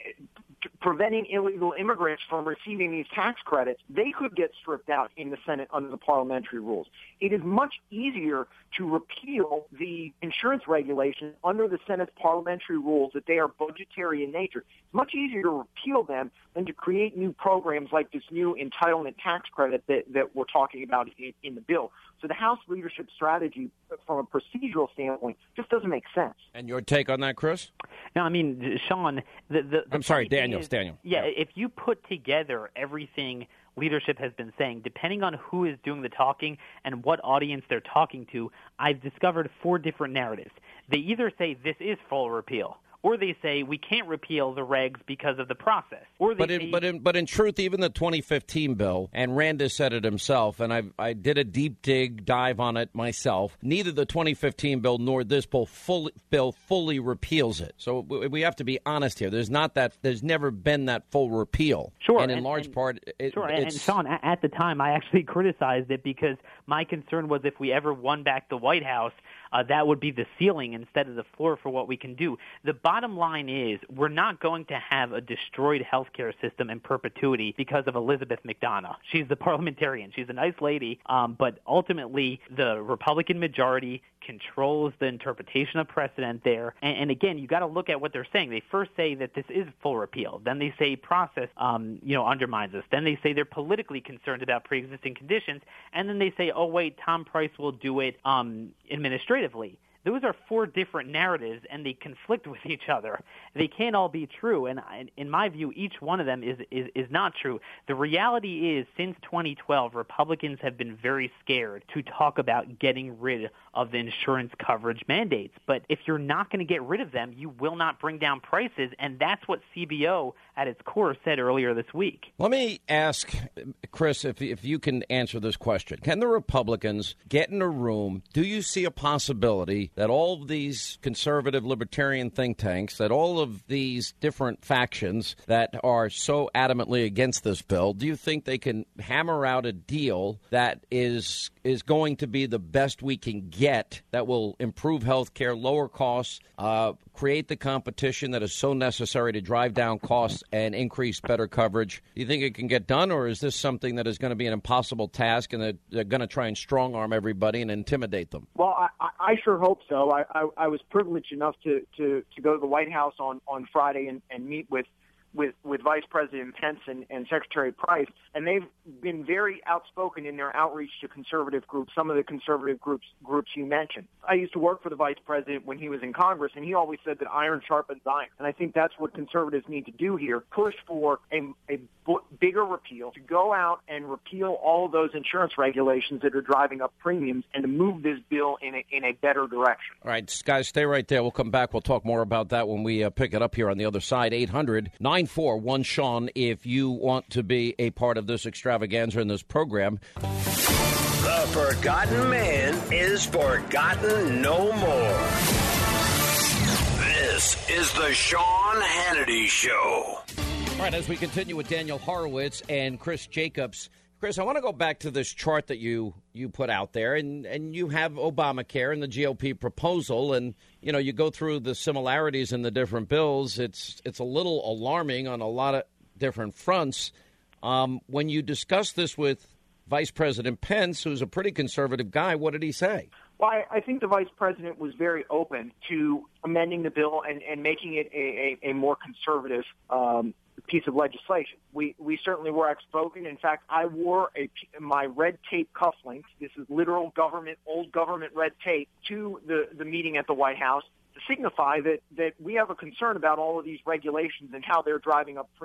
preventing illegal immigrants from receiving these tax credits, they could get stripped out in the Senate under the parliamentary rules. It is much easier to repeal the insurance regulations under the Senate's parliamentary rules that they are budgetary in nature. It's much easier to repeal them than to create new programs like this new entitlement tax credit that, that we're talking about in, in the bill. So the House leadership strategy from a procedural standpoint just doesn't make sense. And your take on that, Chris? No, I mean, Sean, the, the, the I'm sorry, Daniel. Is, Daniel. Yeah, yeah, if you put together everything leadership has been saying, depending on who is doing the talking and what audience they're talking to, I've discovered four different narratives. They either say this is full repeal, or they say we can't repeal the regs because of the process. Or they but in, say, but in but in truth, even the twenty fifteen bill, and Randis said it himself, and I I did a deep dig dive on it myself. Neither the twenty fifteen bill nor this bill fully bill fully repeals it. So we have to be honest here. There's not that. There's never been that full repeal. Sure, and in and, large and, part, it, sure. It's, and Sean, at the time, I actually criticized it because my concern was if we ever won back the White House, Uh, that would be the ceiling instead of the floor for what we can do. The bottom line is we're not going to have a destroyed healthcare system in perpetuity because of Elizabeth McDonough. She's the parliamentarian. She's a nice lady, um, but ultimately the Republican majority controls the interpretation of precedent there. And, and again, you got to look at what they're saying. They first say that this is full repeal. Then they say process, um, you know, undermines us. Then they say they're politically concerned about pre-existing conditions. And then they say, oh, wait, Tom Price will do it um, administratively. Those are four different narratives, and they conflict with each other. They can't all be true, and in my view, each one of them is, is, is not true. The reality is, since twenty twelve, Republicans have been very scared to talk about getting rid of the insurance coverage mandates. But if you're not going to get rid of them, you will not bring down prices, and that's what C B O at its core said earlier this week. Let me ask, Chris, if, if you can answer this question. Can the Republicans get in a room? Do you see a possibility that all of these conservative libertarian think tanks, that all of these different factions that are so adamantly against this bill, do you think they can hammer out a deal that is is going to be the best we can get, that will improve health care, lower costs, uh, create the competition that is so necessary to drive down costs and increase better coverage? Do you think it can get done, or is this something that is going to be an impossible task and that they're going to try and strong-arm everybody and intimidate them? Well, I, I sure hope so. I, I, I was privileged enough to, to, to go to the White House on, on Friday and, and meet with with, with Vice President Pence and, and Secretary Price, and they've been very outspoken in their outreach to conservative groups, some of the conservative groups groups you mentioned. I used to work for the Vice President when he was in Congress, and he always said that iron sharpens iron. And I think that's what conservatives need to do here, push for a, a b- bigger repeal, to go out and repeal all of those insurance regulations that are driving up premiums, and to move this bill in a, in a better direction. All right, guys, stay right there. We'll come back. We'll talk more about that when we uh, pick it up here on the other side. eight hundred nine four one Sean if you want to be a part of this extravaganza in this program. The forgotten man is forgotten no more. This is the Sean Hannity Show. All right, as we continue with Daniel Horowitz and Chris Jacobs. Chris, I want to go back to this chart that you, you put out there, and, and you have Obamacare and the G O P proposal, and, you know, you go through the similarities in the different bills. It's it's a little alarming on a lot of different fronts. Um, when you discuss this with Vice President Pence, who's a pretty conservative guy, what did he say? Well, I, I think the Vice President was very open to amending the bill and, and making it a, a, a more conservative um piece of legislation. We we certainly were outspoken. In fact, I wore a my red tape cufflinks. This is literal government, old government red tape to the, the meeting at the White House to signify that, that we have a concern about all of these regulations and how they're driving up premiums.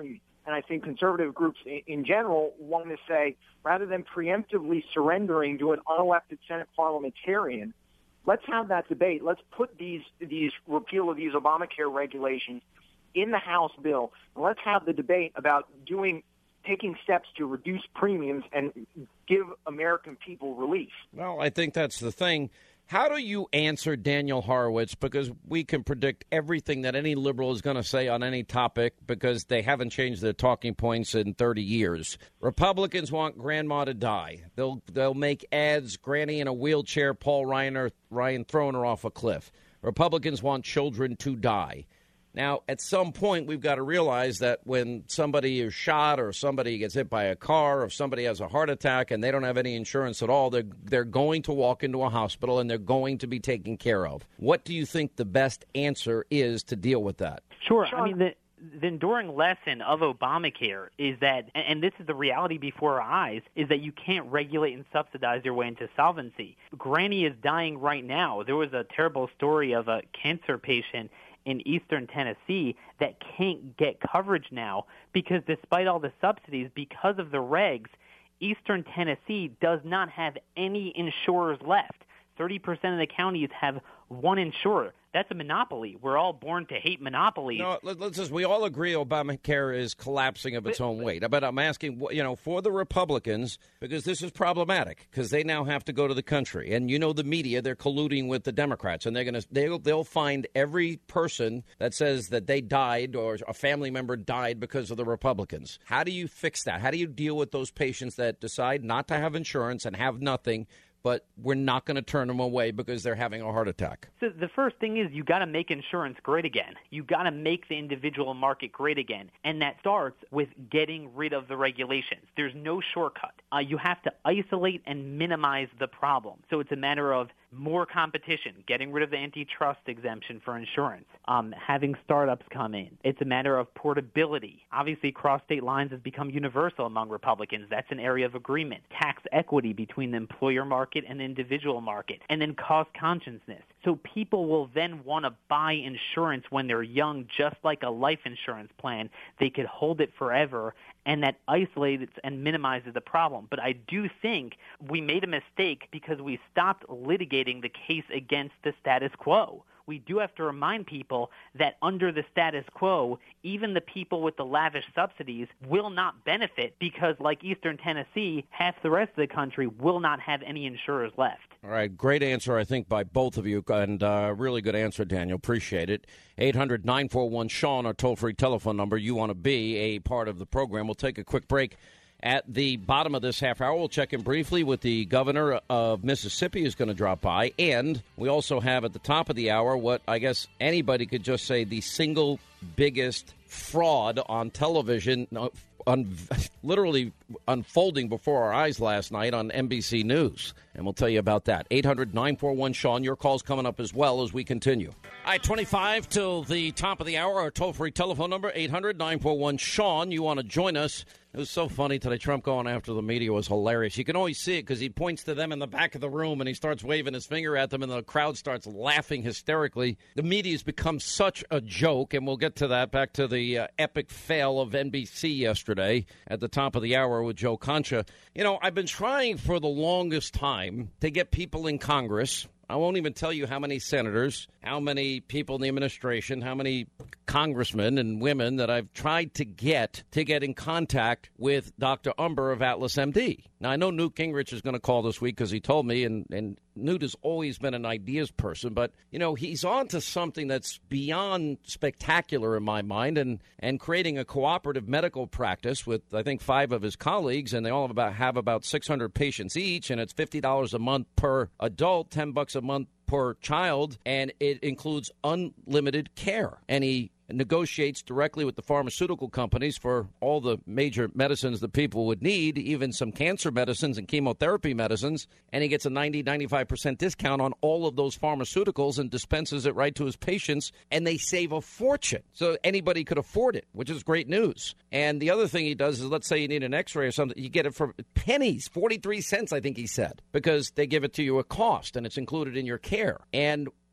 and I think conservative groups in, in general want to say, rather than preemptively surrendering to an unelected Senate parliamentarian, let's have that debate. Let's put these these repeal of these Obamacare regulations in the House bill, and let's have the debate about doing taking steps to reduce premiums and give American people relief. Well, I think that's the thing. How do you answer Daniel Horowitz? Because we can predict everything that any liberal is going to say on any topic because they haven't changed their talking points in thirty years. Republicans want grandma to die. They'll they'll make ads, granny in a wheelchair, Paul Ryan, or Ryan throwing her off a cliff. Republicans want children to die. Now, at some point, we've got to realize that when somebody is shot or somebody gets hit by a car or if somebody has a heart attack and they don't have any insurance at all, they're, they're going to walk into a hospital and they're going to be taken care of. What do you think the best answer is to deal with that? Sure. I mean, the, the enduring lesson of Obamacare is that, and this is the reality before our eyes, is that you can't regulate and subsidize your way into solvency. Granny is dying right now. There was a terrible story of a cancer patient in eastern Tennessee that can't get coverage now because despite all the subsidies, because of the regs, eastern Tennessee does not have any insurers left. thirty percent of the counties have one insurer. That's a monopoly. We're all born to hate monopolies. No, let's just, we all agree Obamacare is collapsing of its own weight. But I'm asking, you know, for the Republicans, because this is problematic, because they now have to go to the country. And, you know, the media, they're colluding with the Democrats, and they're going to they'll, they'll find every person that says that they died or a family member died because of the Republicans. How do you fix that? How do you deal with those patients that decide not to have insurance and have nothing, but we're not going to turn them away because they're having a heart attack? So the first thing is you got to make insurance great again. You got to make the individual market great again. And that starts with getting rid of the regulations. There's no shortcut. Uh, you have to isolate and minimize the problem. So it's a matter of more competition, getting rid of the antitrust exemption for insurance, um, having startups come in. It's a matter of portability. Obviously, cross-state lines has become universal among Republicans. That's an area of agreement. Tax equity between the employer market and the individual market. And then cost consciousnness. So people will then want to buy insurance when they're young, just like a life insurance plan. They could hold it forever, and that isolates and minimizes the problem. But I do think we made a mistake because we stopped litigating the case against the status quo. We do have to remind people that under the status quo, even the people with the lavish subsidies will not benefit because, like Eastern Tennessee, half the rest of the country will not have any insurers left. All right. Great answer, I think, by both of you. And uh, really good answer, Daniel. Appreciate it. eight hundred nine four one Sean, our toll-free telephone number. You want to be a part of the program. We'll take a quick break. At the bottom of this half hour, we'll check in briefly with the governor of Mississippi who's going to drop by. And we also have at the top of the hour what I guess anybody could just say the single biggest fraud on television, un- literally unfolding before our eyes last night on N B C News. And we'll tell you about that. eight hundred nine four one Sean. Your call's coming up as well as we continue. All right, twenty-five till the top of the hour. Our toll-free telephone number, eight hundred nine four one Sean. You want to join us. It was so funny today. Trump going after the media was hilarious. You can always see it because he points to them in the back of the room and he starts waving his finger at them and the crowd starts laughing hysterically. The media has become such a joke, and we'll get to that. Back to the uh, epic fail of N B C yesterday at the top of the hour with Joe Concha. You know, I've been trying for the longest time to get people in Congress. I won't even tell you how many senators, how many people in the administration, how many congressmen and women that I've tried to get to get in contact with Doctor Umber of Atlas M D. Now, I know Newt Gingrich is going to call this week because he told me, and, and Newt has always been an ideas person, but, you know, he's on to something that's beyond spectacular in my mind, and, and creating a cooperative medical practice with, I think, five of his colleagues, and they all have about, have about six hundred patients each, and it's fifty dollars a month per adult, ten bucks a month per child, and it includes unlimited care. And he negotiates directly with the pharmaceutical companies for all the major medicines that people would need, even some cancer medicines and chemotherapy medicines, and he gets a ninety, ninety-five percent discount on all of those pharmaceuticals and dispenses it right to his patients, and they save a fortune. So anybody could afford it, which is great news. And the other thing he does is, let's say you need an x-ray or something, you get it for pennies, forty-three cents, I think he said, because they give it to you at cost, and it's included in your care. And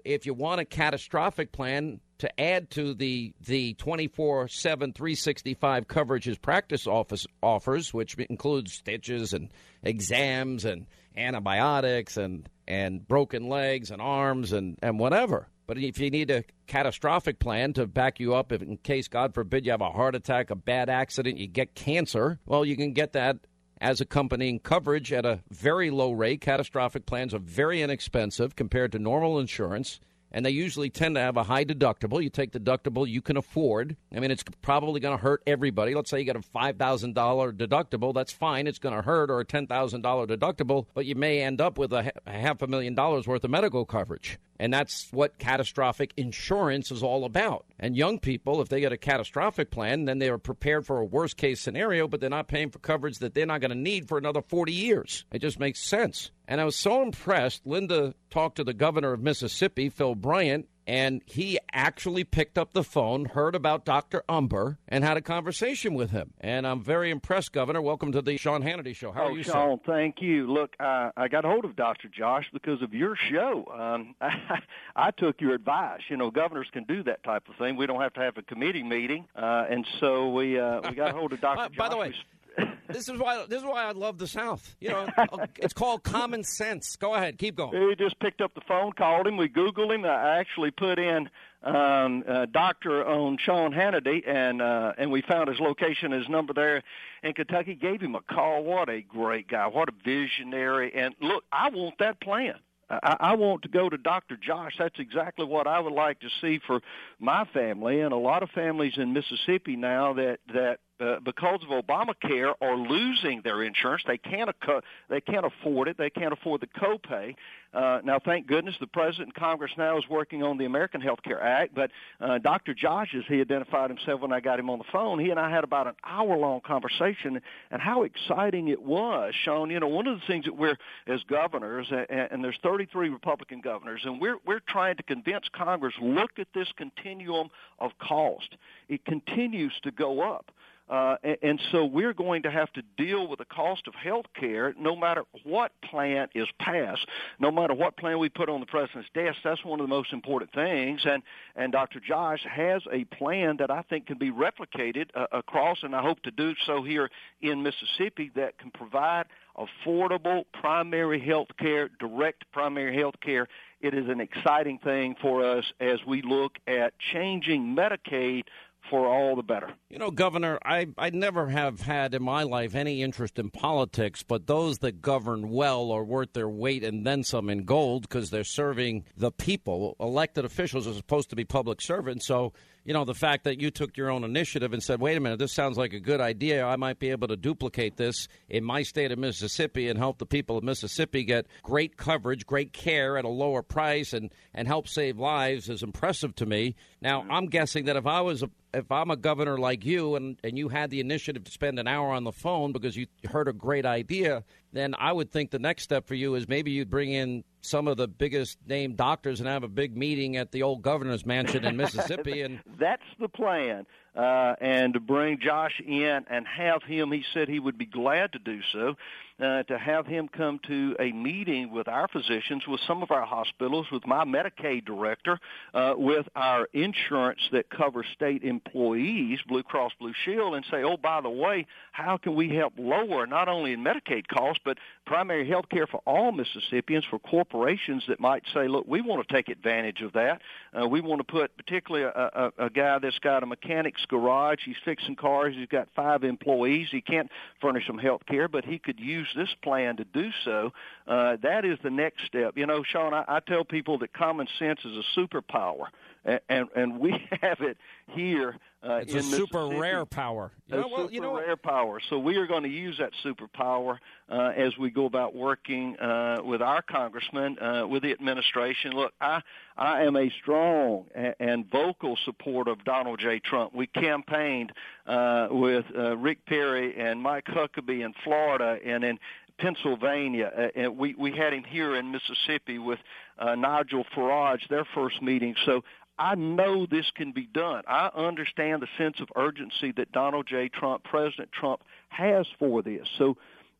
if you want a catastrophic plan to add to the the twenty-four seven, three sixty-five coverage his practice office offers, which includes stitches and exams and antibiotics and, and broken legs and arms and, and whatever. But if you need a catastrophic plan to back you up if in case, God forbid, you have a heart attack, a bad accident, you get cancer, well, you can get that as accompanying coverage at a very low rate. Catastrophic plans are very inexpensive compared to normal insurance, and they usually tend to have a high deductible. You take the deductible you can afford. I mean, it's probably going to hurt everybody. Let's say you got a five thousand dollars deductible. That's fine. It's going to hurt, or a ten thousand dollars deductible, but you may end up with a, a half a million dollars worth of medical coverage. And that's what catastrophic insurance is all about. And young people, if they get a catastrophic plan, then they are prepared for a worst-case scenario, but they're not paying for coverage that they're not going to need for another forty years. It just makes sense. And I was so impressed. Linda talked to the governor of Mississippi, Phil Bryant, and he actually picked up the phone, heard about Doctor Umber, and had a conversation with him. And I'm very impressed, Governor. Welcome to the Sean Hannity Show. How oh, are you, Sean, sir? Thank you. Look, uh, I got a hold of Doctor Josh because of your show. Um, I, I took your advice. You know, governors can do that type of thing. We don't have to have a committee meeting. Uh, and so we uh, we got a hold of Doctor Josh. By the way, This is why this is why I love the South. You know, it's called common sense. Go ahead, keep going. We just picked up the phone, called him, we Googled him. I actually put in um, uh, doctor on Sean Hannity, and uh, and we found his location, his number there in Kentucky. Gave him a call. What a great guy! What a visionary! And look, I want that plan. I, I want to go to Doctor Josh. That's exactly what I would like to see for my family and a lot of families in Mississippi now that that. Uh, because of Obamacare, are losing their insurance. They can't ac- they can't afford it. They can't afford the copay. Uh, now, thank goodness, the President and Congress now is working on the American Health Care Act. But uh, Doctor Josh, as he identified himself when I got him on the phone, he and I had about an hour-long conversation, and how exciting it was, Sean. You know, one of the things that we're, as governors, and, and there's thirty-three Republican governors, and we're we're trying to convince Congress, look at this continuum of cost. It continues to go up. Uh, and, and so we're going to have to deal with the cost of health care no matter what plan is passed, no matter what plan we put on the president's desk. That's one of the most important things. And, and Doctor Josh has a plan that I think can be replicated uh, across, and I hope to do so here in Mississippi, that can provide affordable primary health care, direct primary health care. It is an exciting thing for us as we look at changing Medicaid for all the better. You know, Governor, I, I never have had in my life any interest in politics, but those that govern well are worth their weight and then some in gold because they're serving the people. Elected officials are supposed to be public servants. So, you know, the fact that you took your own initiative and said, wait a minute, this sounds like a good idea. I might be able to duplicate this in my state of Mississippi and help the people of Mississippi get great coverage, great care at a lower price and, and help save lives is impressive to me. Now, I'm guessing that if I was a If I'm a governor like you and, and you had the initiative to spend an hour on the phone because you heard a great idea, then I would think the next step for you is maybe you'd bring in some of the biggest name doctors and have a big meeting at the old governor's mansion in Mississippi. And that's the plan. Uh, and to bring Josh in and have him, he said he would be glad to do so, uh, to have him come to a meeting with our physicians, with some of our hospitals, with my Medicaid director, uh, with our insurance that covers state employees, Blue Cross Blue Shield, and say, oh, by the way, how can we help lower not only in Medicaid costs, but primary health care for all Mississippians, for corporations that might say, look, we want to take advantage of that. Uh, we want to put particularly a, a, a guy that's got a mechanic's garage. He's fixing cars. He's got five employees. He can't furnish them health care, but he could use this plan to do so. Uh, that is the next step. You know, Sean, I, I tell people that common sense is a superpower, and, and, and we have it here. Uh, it's in a super rare power. You know, a well, super you know rare power. So we are going to use that superpower uh, as we go about working uh, with our congressman, uh, with the administration. Look, I I am a strong and, and vocal supporter of Donald J. Trump. We campaigned uh, with uh, Rick Perry and Mike Huckabee in Florida and in Pennsylvania, uh, and we, we had him here in Mississippi with uh, Nigel Farage, their first meeting. So I know this can be done. I understand the sense of urgency that Donald J. Trump, President Trump, has for this. So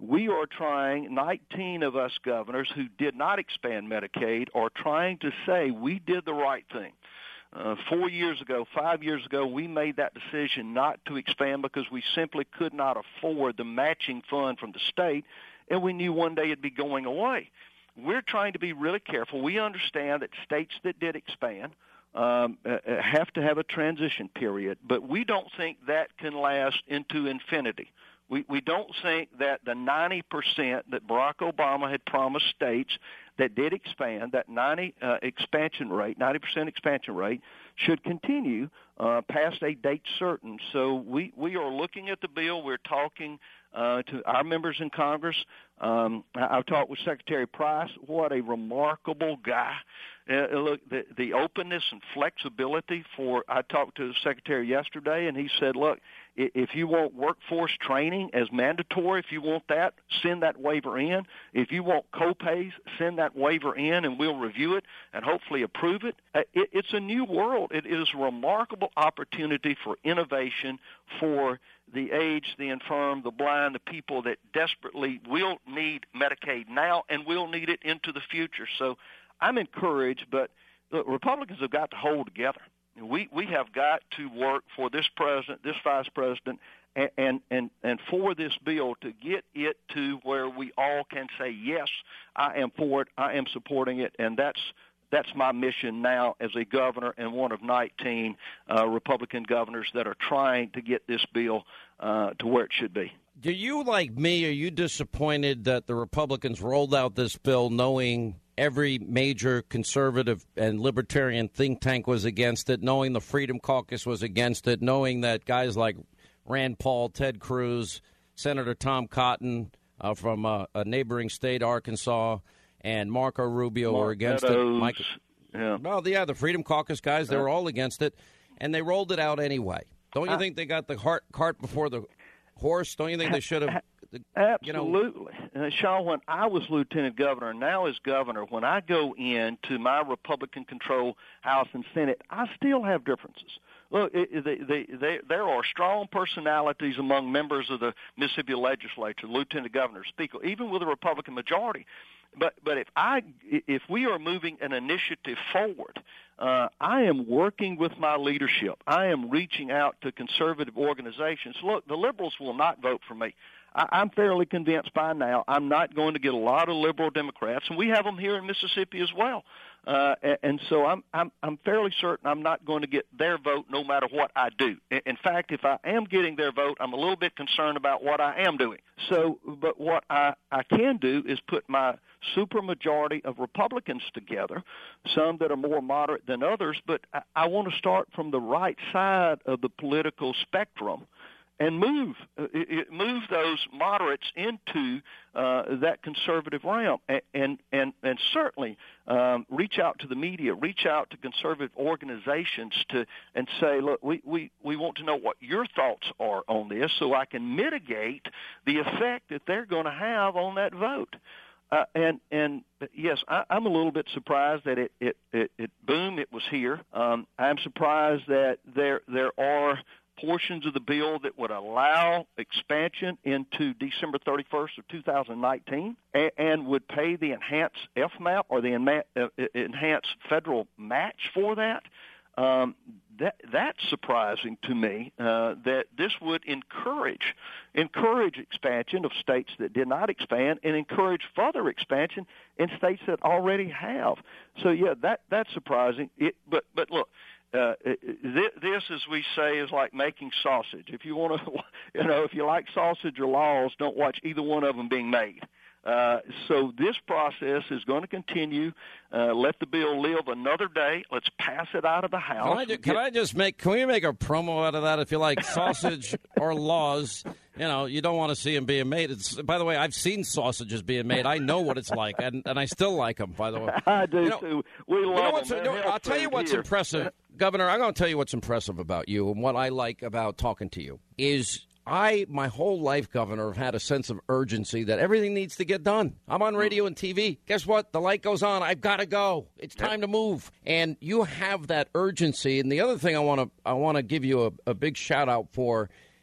we are trying, nineteen of us governors who did not expand Medicaid are trying to say we did the right thing. Uh, four years ago, five years ago, we made that decision not to expand because we simply could not afford the matching fund from the state, and we knew one day it'd be going away. We're trying to be really careful. We understand that states that did expand um, uh, have to have a transition period, but we don't think that can last into infinity. We, we don't think that the ninety percent that Barack Obama had promised states that did expand, that ninety uh, expansion rate, ninety percent expansion rate, should continue uh, past a date certain. So we, we are looking at the bill. We're talking uh, to our members in Congress. Um, I, I've talked with Secretary Price. What a remarkable guy. Uh, look, the, the openness and flexibility for, I talked to the Secretary yesterday, and he said, look, if you want workforce training as mandatory, if you want that, send that waiver in. If you want co-pays, send that waiver in, and we'll review it and hopefully approve it. it it's a new world. It is a remarkable opportunity for innovation for the aged, the infirm, the blind, the people that desperately will need Medicaid now and will need it into the future. So I'm encouraged, but look, Republicans have got to hold together. We we have got to work for this president, this vice president, and, and, and, and for this bill to get it to where we all can say, yes, I am for it, I am supporting it, and that's that's my mission now as a governor and one of nineteen uh, Republican governors that are trying to get this bill uh, to where it should be. Do you, like me, are you disappointed that the Republicans rolled out this bill knowing every major conservative and libertarian think tank was against it, knowing the Freedom Caucus was against it, knowing that guys like Rand Paul, Ted Cruz, Senator Tom Cotton uh, from uh, a neighboring state, Arkansas, and Marco Rubio Mark were against Meadows, it? Mike, yeah. Well, yeah, the Freedom Caucus guys, they were all against it, and they rolled it out anyway. Don't you I, think they got the cart, cart before the horse? Don't you think they should have? Absolutely. You know, uh, Sean, when I was lieutenant governor and now as governor, when I go into my Republican-controlled House and Senate, I still have differences. Look, it, it, they, they, they, there are strong personalities among members of the Mississippi legislature, lieutenant governor, speaker, even with a Republican majority. But but if I if we are moving an initiative forward, uh, I am working with my leadership. I am reaching out to conservative organizations. Look, the liberals will not vote for me. I, I'm fairly convinced by now I'm not going to get a lot of liberal Democrats, and we have them here in Mississippi as well. Uh, and, and so I'm, I'm I'm fairly certain I'm not going to get their vote no matter what I do. In fact, if I am getting their vote, I'm a little bit concerned about what I am doing. So, but what I, I can do is put my supermajority of Republicans together, some that are more moderate than others, but I, I want to start from the right side of the political spectrum and move uh, it, move those moderates into uh, that conservative realm, and and and, and certainly um, reach out to the media, reach out to conservative organizations to and say, look, we, we, we want to know what your thoughts are on this, so I can mitigate the effect that they're going to have on that vote. Uh, and and yes, I, I'm a little bit surprised that it it, it, it boom it was here. Um, I'm surprised that there there are portions of the bill that would allow expansion into December thirty-first of two thousand nineteen and, and would pay the enhanced F MAP or the enma- uh, enhanced federal match for that. Um, that that's surprising to me. Uh, that this would encourage encourage expansion of states that did not expand, and encourage further expansion in states that already have. So yeah, that that's surprising. It, but but look. Uh, this, as we say, is like making sausage. If you want to, you know, if you like sausage or laws, don't watch either one of them being made. Uh, so this process is going to continue. Uh, let the bill live another day. Let's pass it out of the House. Can I, ju- can I just make? Can we make a promo out of that? If you like sausage or laws, you know, you don't want to see them being made. It's, by the way, I've seen sausages being made. I know what it's like, and, and I still like them. By the way, I do you know, too. We love you know what's, them. You know, I'll tell you what's here. impressive, Governor. I'm going to tell you what's impressive about you, and what I like about talking to you is. I, my whole life, Governor, have had a sense of urgency that everything needs to get done. I'm on radio and T V. Guess what? The light goes on. I've got to go. It's time to move. And you have that urgency. And the other thing I want to I want to give you a, a big shout out for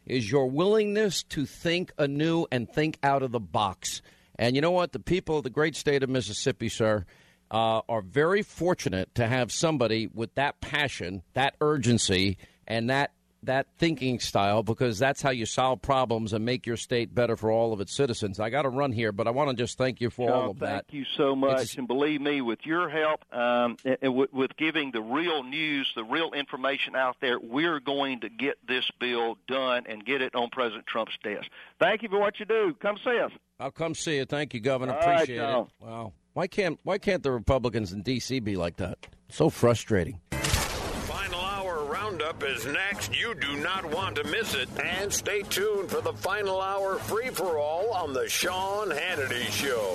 is your willingness to think anew and think out of the box. And you know what? The people of the great state of Mississippi, sir, uh, are very fortunate to have somebody with that passion, that urgency, and that that thinking style, because that's how you solve problems and make your state better for all of its citizens. I got to run here, but I want to just thank you for John, all of that. Thank you so much. It's, and believe me, with your help, um, and with, with giving the real news, the real information out there, we're going to get this bill done and get it on President Trump's desk. Thank you for what you do. Come see us. I'll come see you. Thank you, Governor. All Appreciate right, it. Wow. Why can't why can't the Republicans in D C be like that? So frustrating. Final Hour Roundup is next. You do not want to miss it. And stay tuned for the Final Hour free-for-all on the Sean Hannity Show.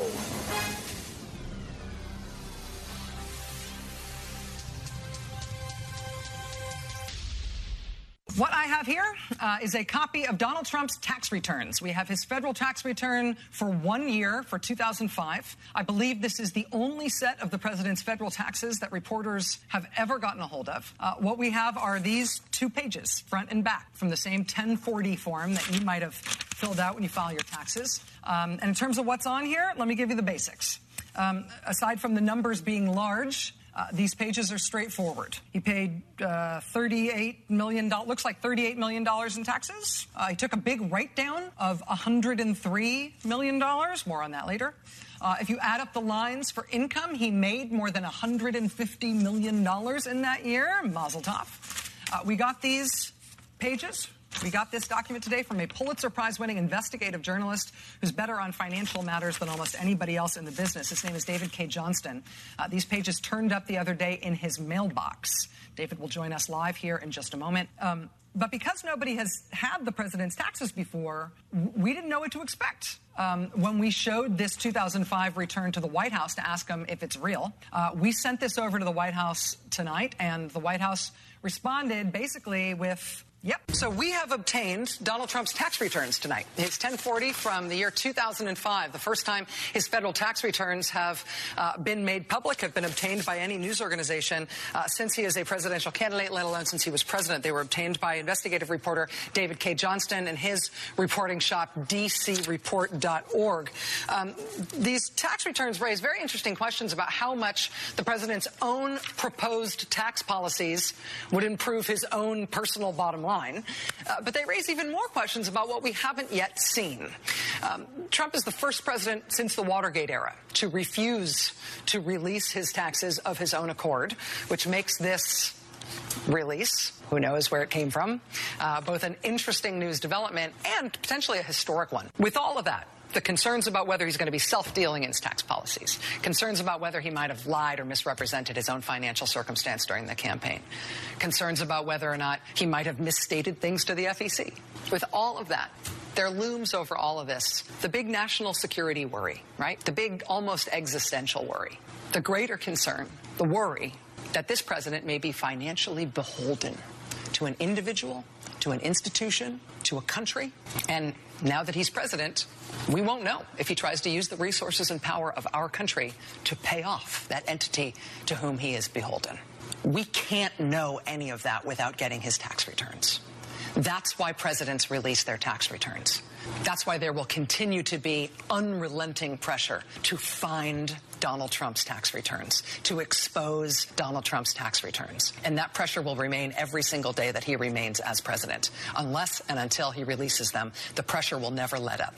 What I have here uh, is a copy of Donald Trump's tax returns. We have his federal tax return for one year for two thousand five. I believe this is the only set of the president's federal taxes that reporters have ever gotten a hold of. Uh, what we have are these two pages, front and back, from the same ten forty form that you might have filled out when you file your taxes. Um, and in terms of what's on here, let me give you the basics. Um, aside from the numbers being large, Uh, these pages are straightforward. He paid uh, thirty-eight million dollars, looks like thirty-eight million dollars in taxes. Uh, he took a big write-down of one hundred three million dollars. More on that later. Uh, if you add up the lines for income, he made more than one hundred fifty million dollars in that year. Mazel tov. Uh, we got these pages. We got this document today from a Pulitzer Prize-winning investigative journalist who's better on financial matters than almost anybody else in the business. His name is David K. Johnston. Uh, these pages turned up the other day in his mailbox. David will join us live here in just a moment. Um, but because nobody has had the president's taxes before, we didn't know what to expect. Um, when we showed this two thousand five return to the White House to ask them if it's real, uh, we sent this over to the White House tonight, and the White House responded basically with... Yep. So we have obtained Donald Trump's tax returns tonight. His ten forty from the year two thousand five, the first time his federal tax returns have uh, been made public, have been obtained by any news organization uh, since he is a presidential candidate, let alone since he was president. They were obtained by investigative reporter David K. Johnston and his reporting shop, D C report dot org. Um, these tax returns raise very interesting questions about how much the president's own proposed tax policies would improve his own personal bottom line. Uh, but they raise even more questions about what we haven't yet seen. Um, Trump is the first president since the Watergate era to refuse to release his taxes of his own accord, which makes this release, who knows where it came from, uh, both an interesting news development and potentially a historic one. With all of that, the concerns about whether he's going to be self-dealing in his tax policies, concerns about whether he might have lied or misrepresented his own financial circumstance during the campaign, concerns about whether or not he might have misstated things to the F E C. With all of that, there looms over all of this the big national security worry, right? The big almost existential worry. The greater concern, the worry that this president may be financially beholden to an individual, to an institution, to a country. And now that he's president, we won't know if he tries to use the resources and power of our country to pay off that entity to whom he is beholden. We can't know any of that without getting his tax returns. That's why presidents release their tax returns. That's why there will continue to be unrelenting pressure to find Donald Trump's tax returns, to expose Donald Trump's tax returns. And that pressure will remain every single day that he remains as president. Unless and until he releases them, the pressure will never let up.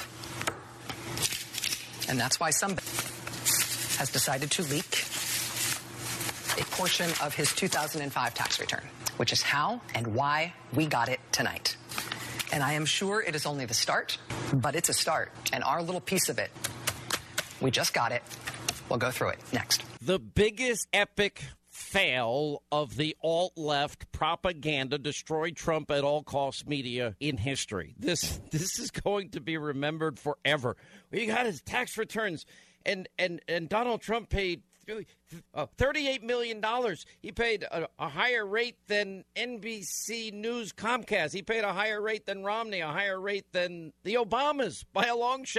And that's why somebody has decided to leak a portion of his two thousand five tax return, which is how and why we got it tonight. And I am sure it is only the start, but it's a start. And our little piece of it, we just got it. We'll go through it next. The biggest epic fail of the alt-left propaganda destroy Trump at all costs media in history. This this is going to be remembered forever. We got his tax returns, and and and Donald Trump paid uh, thirty-eight million dollars. He paid a, a higher rate than N B C News Comcast. He paid a higher rate than Romney, a higher rate than the Obamas by a long shot.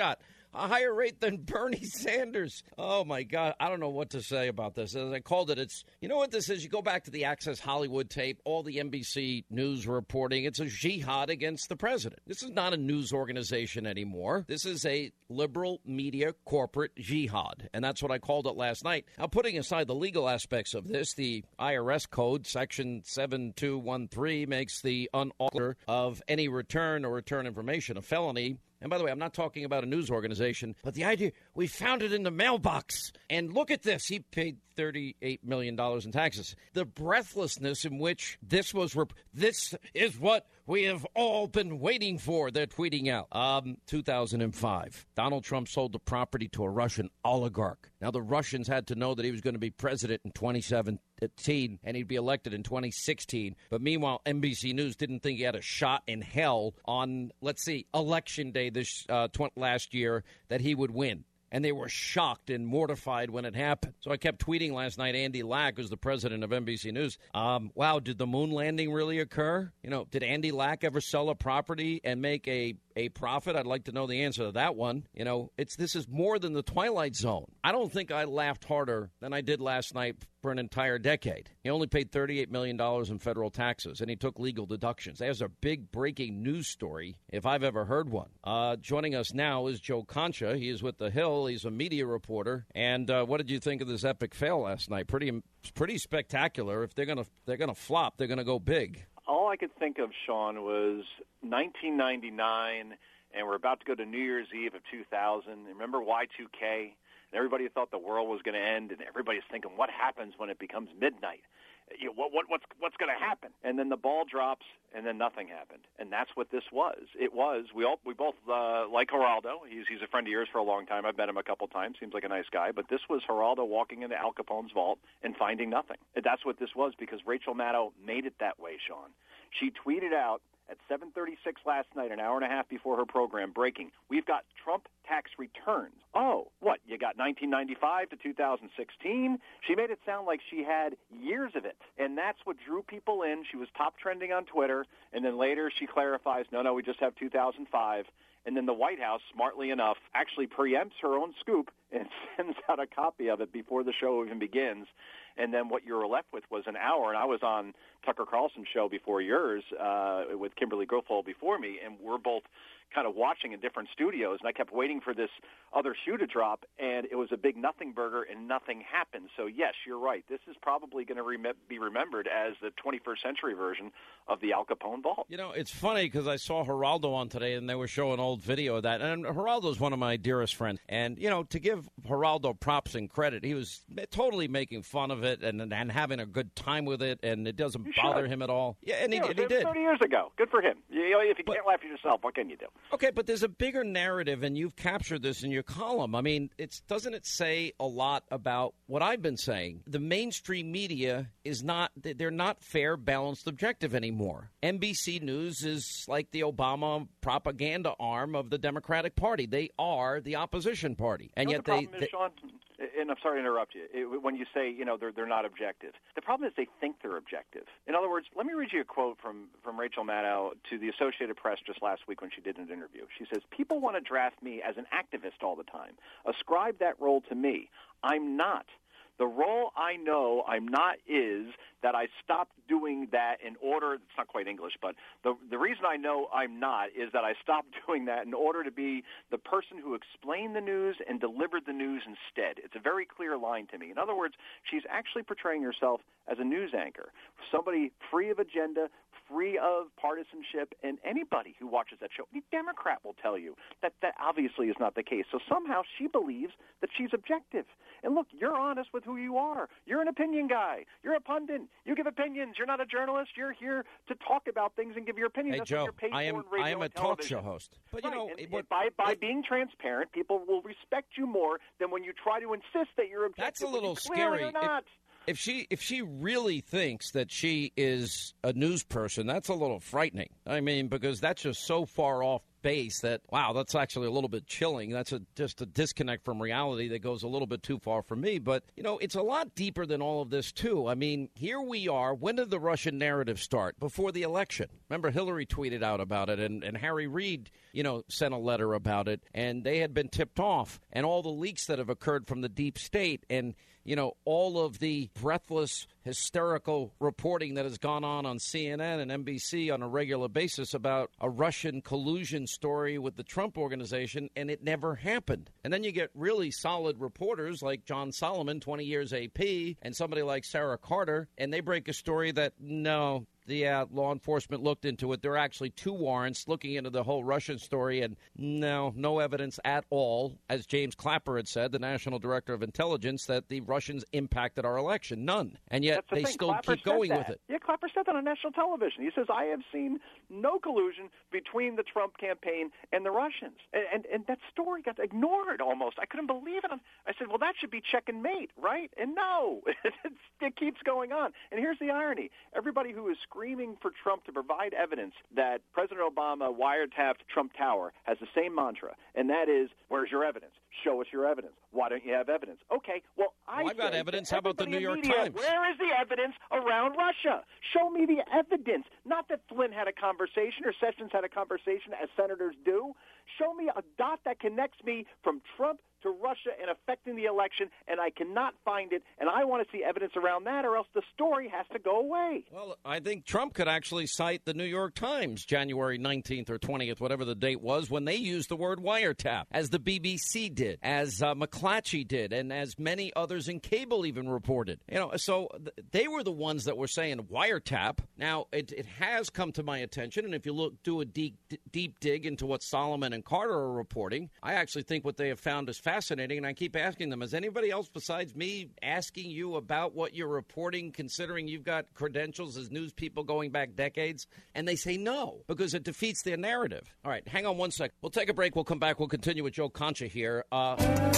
a higher rate than Bernie Sanders. Oh, my God. I don't know what to say about this. As I called it, it's, you know what this is? You go back to the Access Hollywood tape, all the N B C News reporting. It's a jihad against the president. This is not a news organization anymore. This is a liberal media corporate jihad. And that's what I called it last night. Now, putting aside the legal aspects of this, the I R S code, section seven two one three, makes the unalter of any return or return information a felony. And by the way, I'm not talking about a news organization, but the idea, we found it in the mailbox. And look at this. He paid thirty-eight million dollars in taxes. The breathlessness in which this was, rep- this is what we have all been waiting for, they're tweeting out. Um, two thousand five, Donald Trump sold the property to a Russian oligarch. Now, the Russians had to know that he was going to be president in twenty seventeen, and he'd be elected in twenty sixteen. But meanwhile, N B C News didn't think he had a shot in hell on, let's see, election day this uh, tw- last year that he would win. And they were shocked and mortified when it happened. So I kept tweeting last night, Andy Lack, who's the president of N B C News, um, wow, did the moon landing really occur? You know, did Andy Lack ever sell a property and make a, a profit? I'd like to know the answer to that one. You know, it's this is more than the Twilight Zone. I don't think I laughed harder than I did last night for an entire decade. He only paid thirty-eight million dollars in federal taxes, and he took legal deductions. There's a big breaking news story, if I've ever heard one. Uh, joining us now is Joe Concha. He is with The Hill. He's a media reporter. And uh, what did you think of this epic fail last night? Pretty pretty spectacular. If they're gonna they're gonna flop, they're gonna go big. All I could think of, Sean, was nineteen ninety-nine, and we're about to go to New Year's Eve of two thousand. Remember Y two K? And everybody thought the world was going to end, and everybody's thinking, what happens when it becomes midnight? You know, what, what, what's what's going to happen? And then the ball drops, and then nothing happened. And that's what this was. It was. We all we both uh, like Geraldo. He's he's a friend of yours for a long time. I've met him a couple times. Seems like a nice guy. But this was Geraldo walking into Al Capone's vault and finding nothing. And that's what this was, because Rachel Maddow made it that way, Sean. She tweeted out at seven thirty-six last night, an hour and a half before her program, breaking, we've got Trump tax returns. Oh, what, you got nineteen ninety-five to two thousand sixteen? She made it sound like she had years of it, and that's what drew people in. She was top trending on Twitter, and then later she clarifies, no, no, we just have two thousand five. And then the White House, smartly enough, actually preempts her own scoop and sends out a copy of it before the show even begins. And then what you were left with was an hour. And I was on Tucker Carlson's show before yours uh, with Kimberly Guilfoyle before me, and we're both kind of watching in different studios. And I kept waiting for this other shoe to drop, and it was a big nothing burger, and nothing happened. So, yes, you're right. This is probably going to rem- be remembered as the twenty-first century version of the Al Capone vault. You know, it's funny because I saw Geraldo on today, and they were showing old video of that. And Geraldo's one of my dearest friends. And, you know, to give Geraldo props and credit, he was totally making fun of it and and having a good time with it, and it doesn't You bother should. him at all. Yeah, and he, You know, and he did. thirty years ago. Good for him. You know, if you But- can't laugh at yourself, what can you do? Okay, but there's a bigger narrative, and you've captured this in your column. I mean, it's doesn't it say a lot about what I've been saying? The mainstream media is not, they're not fair, balanced, objective anymore. N B C News is like the Obama propaganda arm of the Democratic Party. They are the opposition party. And You know yet what the they, problem they is, Sean? And I'm sorry to interrupt you. It, when you say, you know, they're they're not objective, the problem is they think they're objective. In other words, let me read you a quote from, from Rachel Maddow to the Associated Press just last week when she did an interview. She says, people want to draft me as an activist all the time. Ascribe that role to me. I'm not. The role I know I'm not is that I stopped doing that in order, it's not quite English, but the the reason I know I'm not is that I stopped doing that in order to be the person who explained the news and delivered the news instead. It's a very clear line to me. In other words, she's actually portraying herself as a news anchor, somebody free of agenda, free of partisanship, and anybody who watches that show, any Democrat will tell you that that obviously is not the case. So somehow she believes that she's objective. And look, you're honest with who you are. You're an opinion guy. You're a pundit. You give opinions. You're not a journalist. You're here to talk about things and give your opinion. Hey, That's Joe, what you're paid I am for in radio I am a and talk television. show host. But, you Right, know, and, it- what- and by, by what- being transparent, people will respect you more than when you try to insist that you're objective. That's a when little you clearly scary. are not. if she if she really thinks that she is a news person, that's a little frightening. I mean, because that's just so far off base that, wow, that's actually a little bit chilling. That's a, just a disconnect from reality that goes a little bit too far for me. But, you know, it's a lot deeper than all of this, too. I mean, here we are. When did the Russian narrative start? Before the election. Remember, Hillary tweeted out about it, and, and Harry Reid, you know, sent a letter about it, and they had been tipped off. And all the leaks that have occurred from the deep state and, you know, all of the breathless, hysterical reporting that has gone on on C N N and N B C on a regular basis about a Russian collusion story with the Trump organization, and it never happened. And then you get really solid reporters like John Solomon, twenty years A P, and somebody like Sarah Carter, and they break a story that, no, the uh, law enforcement looked into it. There are actually two warrants looking into the whole Russian story, and no, no evidence at all, as James Clapper had said, the National Director of Intelligence, that the Russians impacted our election. None. And yet the they thing. still Clapper keep going that. with it. Yeah, Clapper said that on national television. He says, I have seen no collusion between the Trump campaign and the Russians. And, and, and that story got ignored almost. I couldn't believe it. I said, well, that should be check and mate, right? And no, it keeps going on. And here's the irony. Everybody who is screaming for Trump to provide evidence that President Obama wiretapped Trump Tower has the same mantra, and that is, where's your evidence? Show us your evidence. Why don't you have evidence? Okay, well, I well, I've got evidence. How about the New York media, Times? Where is the evidence around Russia? Show me the evidence. Not that Flynn had a conversation or Sessions had a conversation, as senators do. Show me a dot that connects me from Trump to Russia and affecting the election, and I cannot find it, and I want to see evidence around that, or else the story has to go away. Well, I think Trump could actually cite the New York Times, January nineteenth or twentieth, whatever the date was, when they used the word wiretap, as the B B C did, as uh, McClatchy did, and as many others in cable even reported. You know, so th- they were the ones that were saying wiretap. Now, it, it has come to my attention, and if you look, do a deep, d- deep dig into what Solomon and Carter are reporting, I actually think what they have found is fascinating, and I keep asking them, is anybody else besides me asking you about what you're reporting, considering you've got credentials as news people going back decades? And they say no, because it defeats their narrative. All right, hang on one sec. We'll take a break. We'll come back. We'll continue with Joe Concha here. Uh,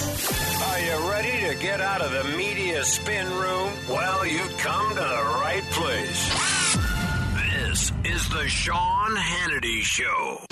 Are you ready to get out of the media spin room? Well, you've come to the right place. This is the Sean Hannity Show.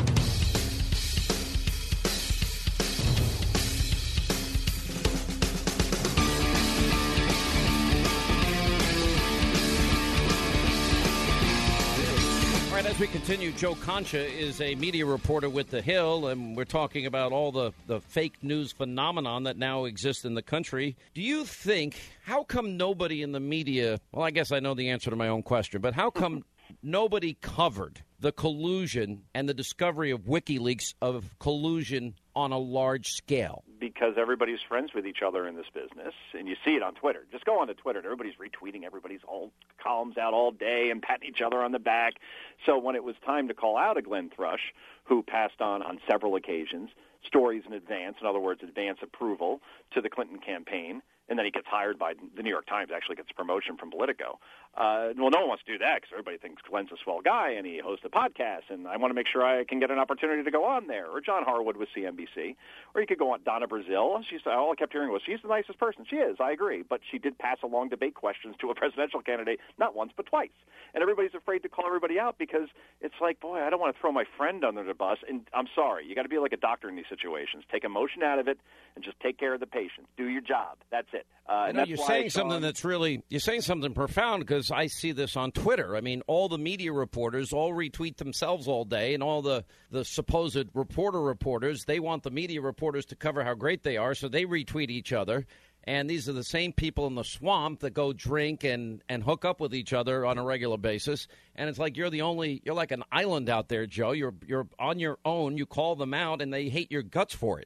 As we continue, Joe Concha is a media reporter with The Hill, and we're talking about all the, the fake news phenomenon that now exists in the country. Do you think, how come nobody in the media, well, I guess I know the answer to my own question, but how come nobody covered the collusion and the discovery of WikiLeaks of collusion on a large scale? Because everybody's friends with each other in this business, and you see it on Twitter. Just go onto Twitter, and everybody's retweeting everybody's all columns out all day and patting each other on the back. So when it was time to call out a Glenn Thrush, who passed on on several occasions stories in advance, in other words, advance approval to the Clinton campaign, and then he gets hired by the New York Times, actually gets a promotion from Politico. Uh, well, no one wants to do that because everybody thinks Glenn's a swell guy and he hosts a podcast, and I want to make sure I can get an opportunity to go on there. Or John Harwood with C N B C. Or you could go on Donna Brazile. She's, all I kept hearing was, she's the nicest person. She is, I agree. But she did pass along debate questions to a presidential candidate not once but twice. And everybody's afraid to call everybody out because it's like, boy, I don't want to throw my friend under the bus. And I'm sorry, you got to be like a doctor in these situations. Take emotion out of it and just take care of the patient. Do your job. That's it. Uh, you know, you're saying something that's really, you're saying something profound, because I see this on Twitter. I mean, all the media reporters all retweet themselves all day, and all the, the supposed reporter reporters, they want the media reporters to cover how great they are, so they retweet each other. And these are the same people in the swamp that go drink and, and hook up with each other on a regular basis. And it's like you're the only, you're like an island out there, Joe. You're you're on your own. You call them out, and they hate your guts for it.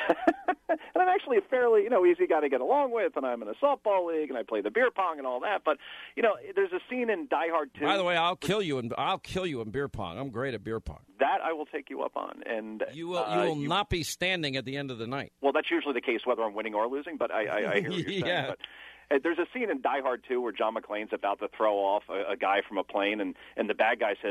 And I'm actually a fairly, you know, easy guy to get along with, and I'm in a softball league, and I play the beer pong and all that. But, you know, there's a scene in Die Hard two. By the way, I'll kill you, and I'll kill you in beer pong. I'm great at beer pong. That I will take you up on. And you will, you will uh, you, not be standing at the end of the night. Well, that's usually the case whether I'm winning or losing, but I, I, I hear what you're saying. yeah. But, uh, there's a scene in Die Hard two where John McClane's about to throw off a, a guy from a plane, and, and the bad guy says,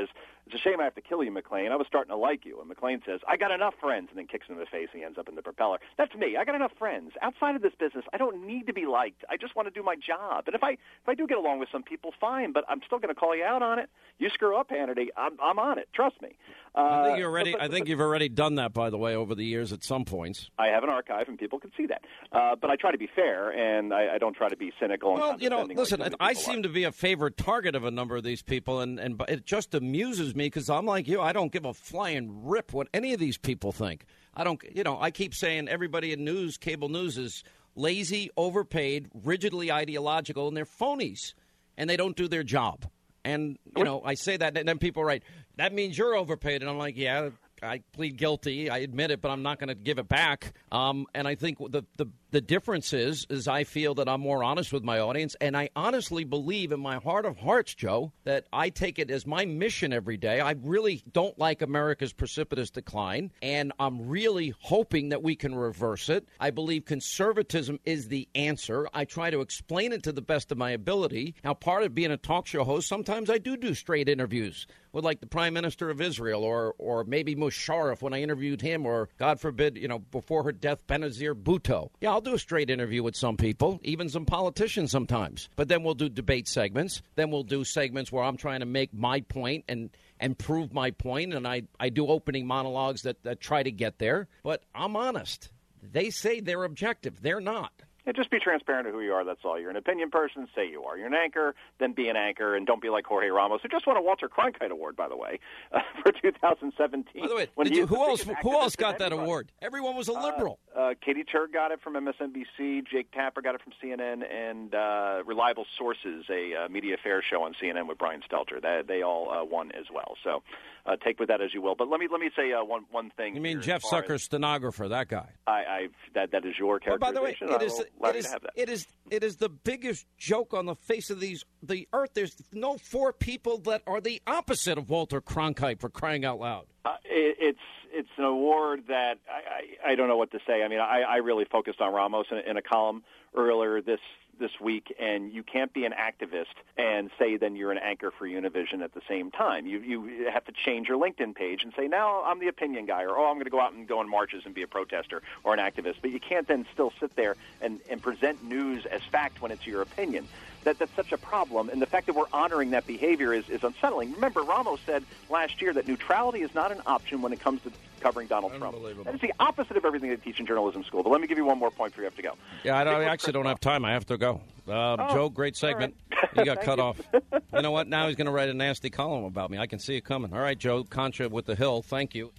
It's a shame I have to kill you, McClain. I was starting to like you. And McClain says, I got enough friends, and then kicks him in the face, and he ends up in the propeller. That's me. I got enough friends. Outside of this business, I don't need to be liked. I just want to do my job. And if I if I do get along with some people, fine, but I'm still going to call you out on it. You screw up, Hannity, I'm, I'm on it. Trust me. Uh, I think you already. I think you've already done that, by the way, over the years at some points. I have an archive, and people can see that. Uh, but I try to be fair, and I, I don't try to be cynical. And well, you know, listen, like I seem are. to be a favorite target of a number of these people, and, and it just amuses me because I'm like you. I don't give a flying rip what any of these people think. I don't. You know, I keep saying everybody in news, cable news, is lazy, overpaid, rigidly ideological, and they're phonies, and they don't do their job. And, you know, I say that, and then people write, that means you're overpaid. And I'm like, yeah, I plead guilty. I admit it, but I'm not going to give it back. Um, and I think the, the the difference is, is I feel that I'm more honest with my audience. And I honestly believe in my heart of hearts, Joe, that I take it as my mission every day. I really don't like America's precipitous decline, and I'm really hoping that we can reverse it. I believe conservatism is the answer. I try to explain it to the best of my ability. Now, part of being a talk show host, sometimes I do do straight interviews with, like, the Prime Minister of Israel or or maybe Musharraf when I interviewed him, or, God forbid, you know, before her death, Benazir Bhutto. Yeah, I'll do a straight interview with some people, even some politicians sometimes. But then we'll do debate segments. Then we'll do segments where I'm trying to make my point and, and prove my point, and I, I do opening monologues that, that try to get there. But I'm honest. They say they're objective. They're not. Yeah, just be transparent to who you are, that's all. You're an opinion person, say you are. You're an anchor, then be an anchor, and don't be like Jorge Ramos, who just won a Walter Cronkite Award, by the way, uh, for two thousand seventeen. By the way, did you, who else Who else got that award? Everyone was a liberal. Uh, uh, Katie Turk got it from M S N B C, Jake Tapper got it from C N N, and uh, Reliable Sources, a uh, media affairs show on C N N with Brian Stelter. They, they all uh, won as well. So uh, take with that as you will. But let me let me say uh, one one thing. You mean Jeff Zucker's stenographer, that guy? I, I that that is your characterization. Well, by the way, it is it is it is it is the biggest joke on the face of these the earth. There's no four people that are the opposite of Walter Cronkite, for crying out loud. Uh, it, it's it's an award that I, I, I don't know what to say. I mean, I, I really focused on Ramos in, in a column earlier this this week, and you can't be an activist and say then you're an anchor for Univision at the same time. You you have to change your LinkedIn page and say, now I'm the opinion guy, or oh, I'm going to go out and go on marches and be a protester or an activist. But you can't then still sit there and, and present news as fact when it's your opinion. That that's such a problem, and the fact that we're honoring that behavior is, is unsettling. Remember, Ramos said last year that neutrality is not an option when it comes to covering Donald Trump. That is the opposite of everything they teach in journalism school. But let me give you one more point before you have to go. Yeah, I, don't, I actually don't have time. I have to go. Uh, oh, Joe, great segment. Right. You got cut you. off. You know what? Now he's going to write a nasty column about me. I can see it coming. All right, Joe Concha with The Hill. Thank you.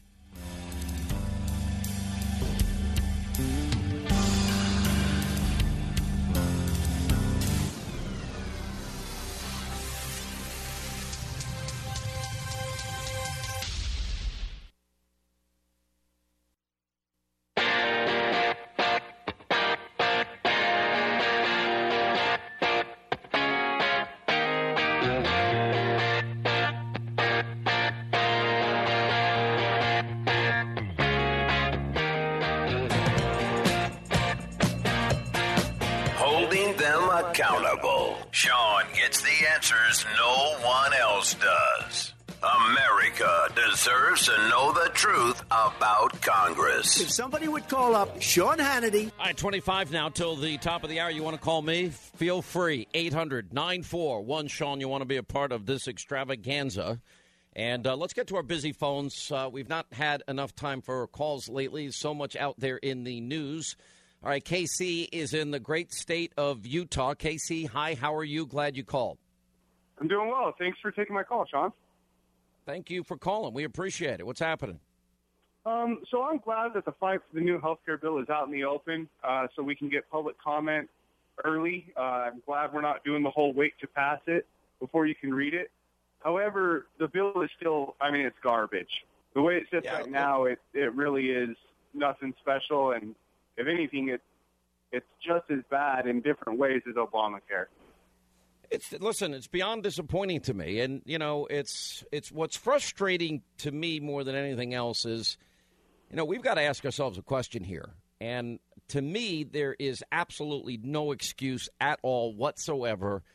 Accountable. Sean gets the answers no one else does. America deserves to know the truth about Congress. If somebody would call up Sean Hannity. All right, twenty-five now till the top of the hour. You want to call me? Feel free. eight hundred nine four one Sean. You want to be a part of this extravaganza. And uh, let's get to our busy phones. Uh, we've not had enough time for calls lately. So much out there in the news. All right, K C is in the great state of Utah. K C, hi, how are you? Glad you called. I'm doing well. Thanks for taking my call, Sean. Thank you for calling. We appreciate it. What's happening? Um, so I'm glad that the fight for the new health care bill is out in the open uh, so we can get public comment early. Uh, I'm glad we're not doing the whole wait to pass it before you can read it. However, the bill is still, I mean, it's garbage. The way it sits yeah, right now, it, it really is nothing special, and if anything, it, it's just as bad in different ways as Obamacare. It's listen, it's beyond disappointing to me. And, you know, it's it's what's frustrating to me more than anything else is, you know, we've got to ask ourselves a question here. And to me, there is absolutely no excuse at all whatsoever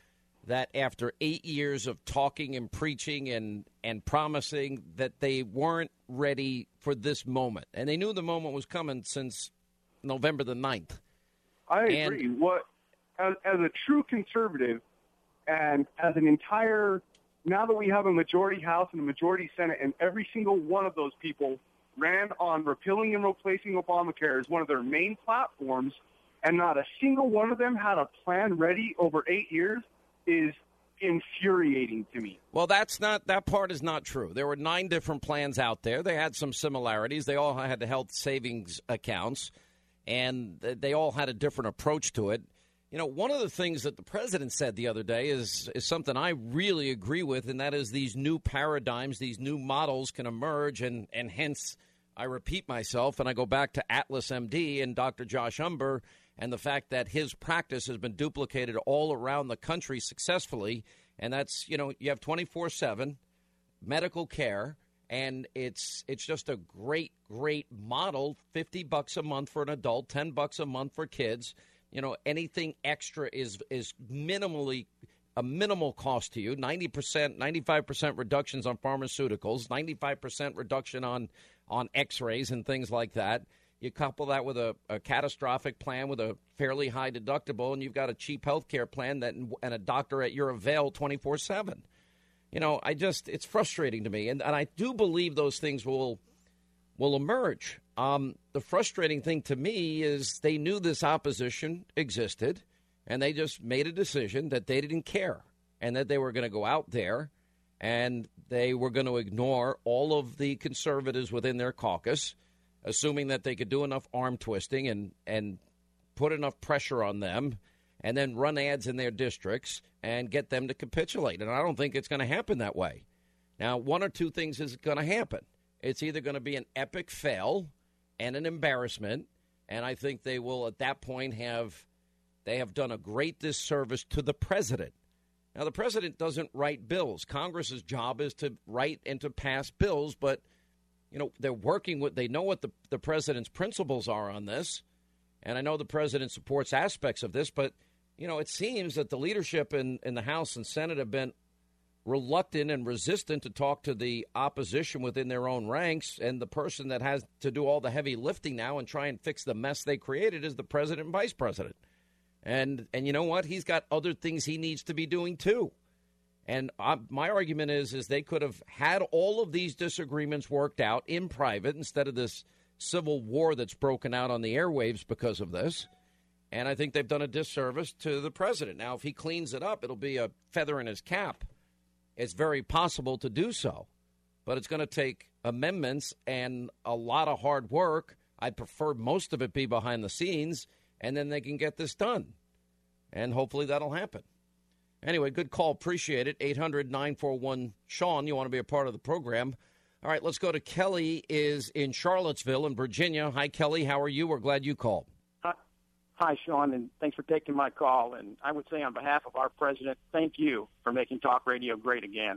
that after eight years of talking and preaching and, and promising that they weren't ready for this moment. And they knew the moment was coming since November the ninth. I and, agree. What as, as a true conservative and as an entire, now that we have a majority House and a majority Senate, and every single one of those people ran on repealing and replacing Obamacare as one of their main platforms, and not a single one of them had a plan ready over eight years, is infuriating to me. Well, that's not, that part is not true. There were nine different plans out there. They had some similarities. They all had health savings accounts, and they all had a different approach to it. You know, one of the things that the president said the other day is, is something I really agree with, and that is these new paradigms, these new models can emerge, and, and hence I repeat myself, and I go back to Atlas M D and Doctor Josh Umber, and the fact that his practice has been duplicated all around the country successfully. And that's, you know, you have twenty-four seven medical care, and it's it's just a great, great model. fifty bucks a month for an adult, ten bucks a month for kids. You know, anything extra is is minimally a minimal cost to you. ninety percent, ninety-five percent reductions on pharmaceuticals, ninety-five percent reduction on, on x-rays and things like that. You couple that with a, a catastrophic plan with a fairly high deductible, and you've got a cheap health care plan that and a doctor at your avail twenty-four seven. You know, I just, it's frustrating to me. And, and I do believe those things will will emerge. Um, the frustrating thing to me is they knew this opposition existed, and they just made a decision that they didn't care, and that they were going to go out there and they were going to ignore all of the conservatives within their caucus, assuming that they could do enough arm twisting and, and put enough pressure on them and then run ads in their districts and get them to capitulate. And I don't think it's going to happen that way. Now, one or two things is going to happen. It's either going to be an epic fail and an embarrassment, and I think they will at that point have they have done a great disservice to the president. Now, the president doesn't write bills. Congress's job is to write and to pass bills, but you know, they're working with, they know what the, the president's principles are on this. And I know the president supports aspects of this, but, you know, it seems that the leadership in, in the House and Senate have been reluctant and resistant to talk to the opposition within their own ranks. And the person that has to do all the heavy lifting now and try and fix the mess they created is the president and vice president. And, and you know what? He's got other things he needs to be doing, too. And uh, my argument is, is they could have had all of these disagreements worked out in private instead of this civil war that's broken out on the airwaves because of this. And I think they've done a disservice to the president. Now, if he cleans it up, it'll be a feather in his cap. It's very possible to do so. But it's going to take amendments and a lot of hard work. I'd prefer most of it be behind the scenes, and then they can get this done. And hopefully that'll happen. Anyway, good call. Appreciate it. eight hundred nine four one Sean, you want to be a part of the program. All right, let's go to Kelly is in Charlottesville in Virginia. Hi, Kelly. How are you? We're glad you called. Hi, Hi, Sean, and thanks for taking my call. And I would say on behalf of our president, thank you for making talk radio great again.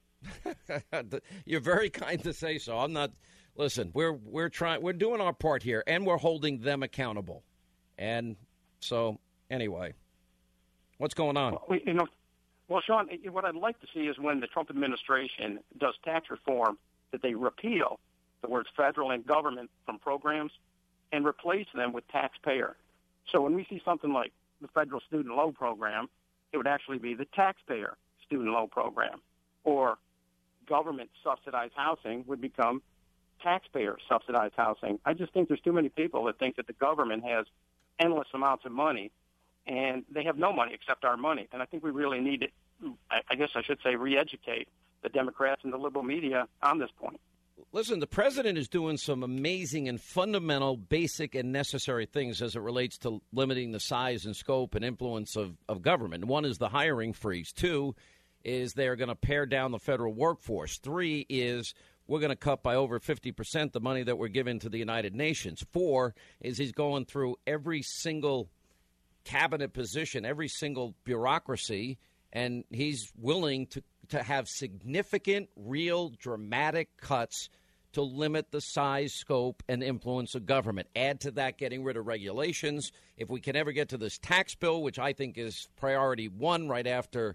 You're very kind to say so. I'm not. Listen, we're we're trying. We're doing our part here, and we're holding them accountable. And so, anyway. What's going on? Well, you know, well, Sean, what I'd like to see is when the Trump administration does tax reform, that they repeal the words federal and government from programs and replace them with taxpayer. So when we see something like the federal student loan program, it would actually be the taxpayer student loan program. Or government subsidized housing would become taxpayer subsidized housing. I just think there's too many people that think that the government has endless amounts of money, and they have no money except our money. And I think we really need to, I guess I should say, re-educate the Democrats and the liberal media on this point. Listen, the president is doing some amazing and fundamental, basic and necessary things as it relates to limiting the size and scope and influence of, of government. One is the hiring freeze. Two is they're going to pare down the federal workforce. Three is we're going to cut by over fifty percent the money that we're giving to the United Nations. Four is he's going through every single cabinet position, every single bureaucracy, and he's willing to, to have significant, real, dramatic cuts to limit the size, scope, and influence of government. Add to that getting rid of regulations. If we can ever get to this tax bill, which I think is priority one right after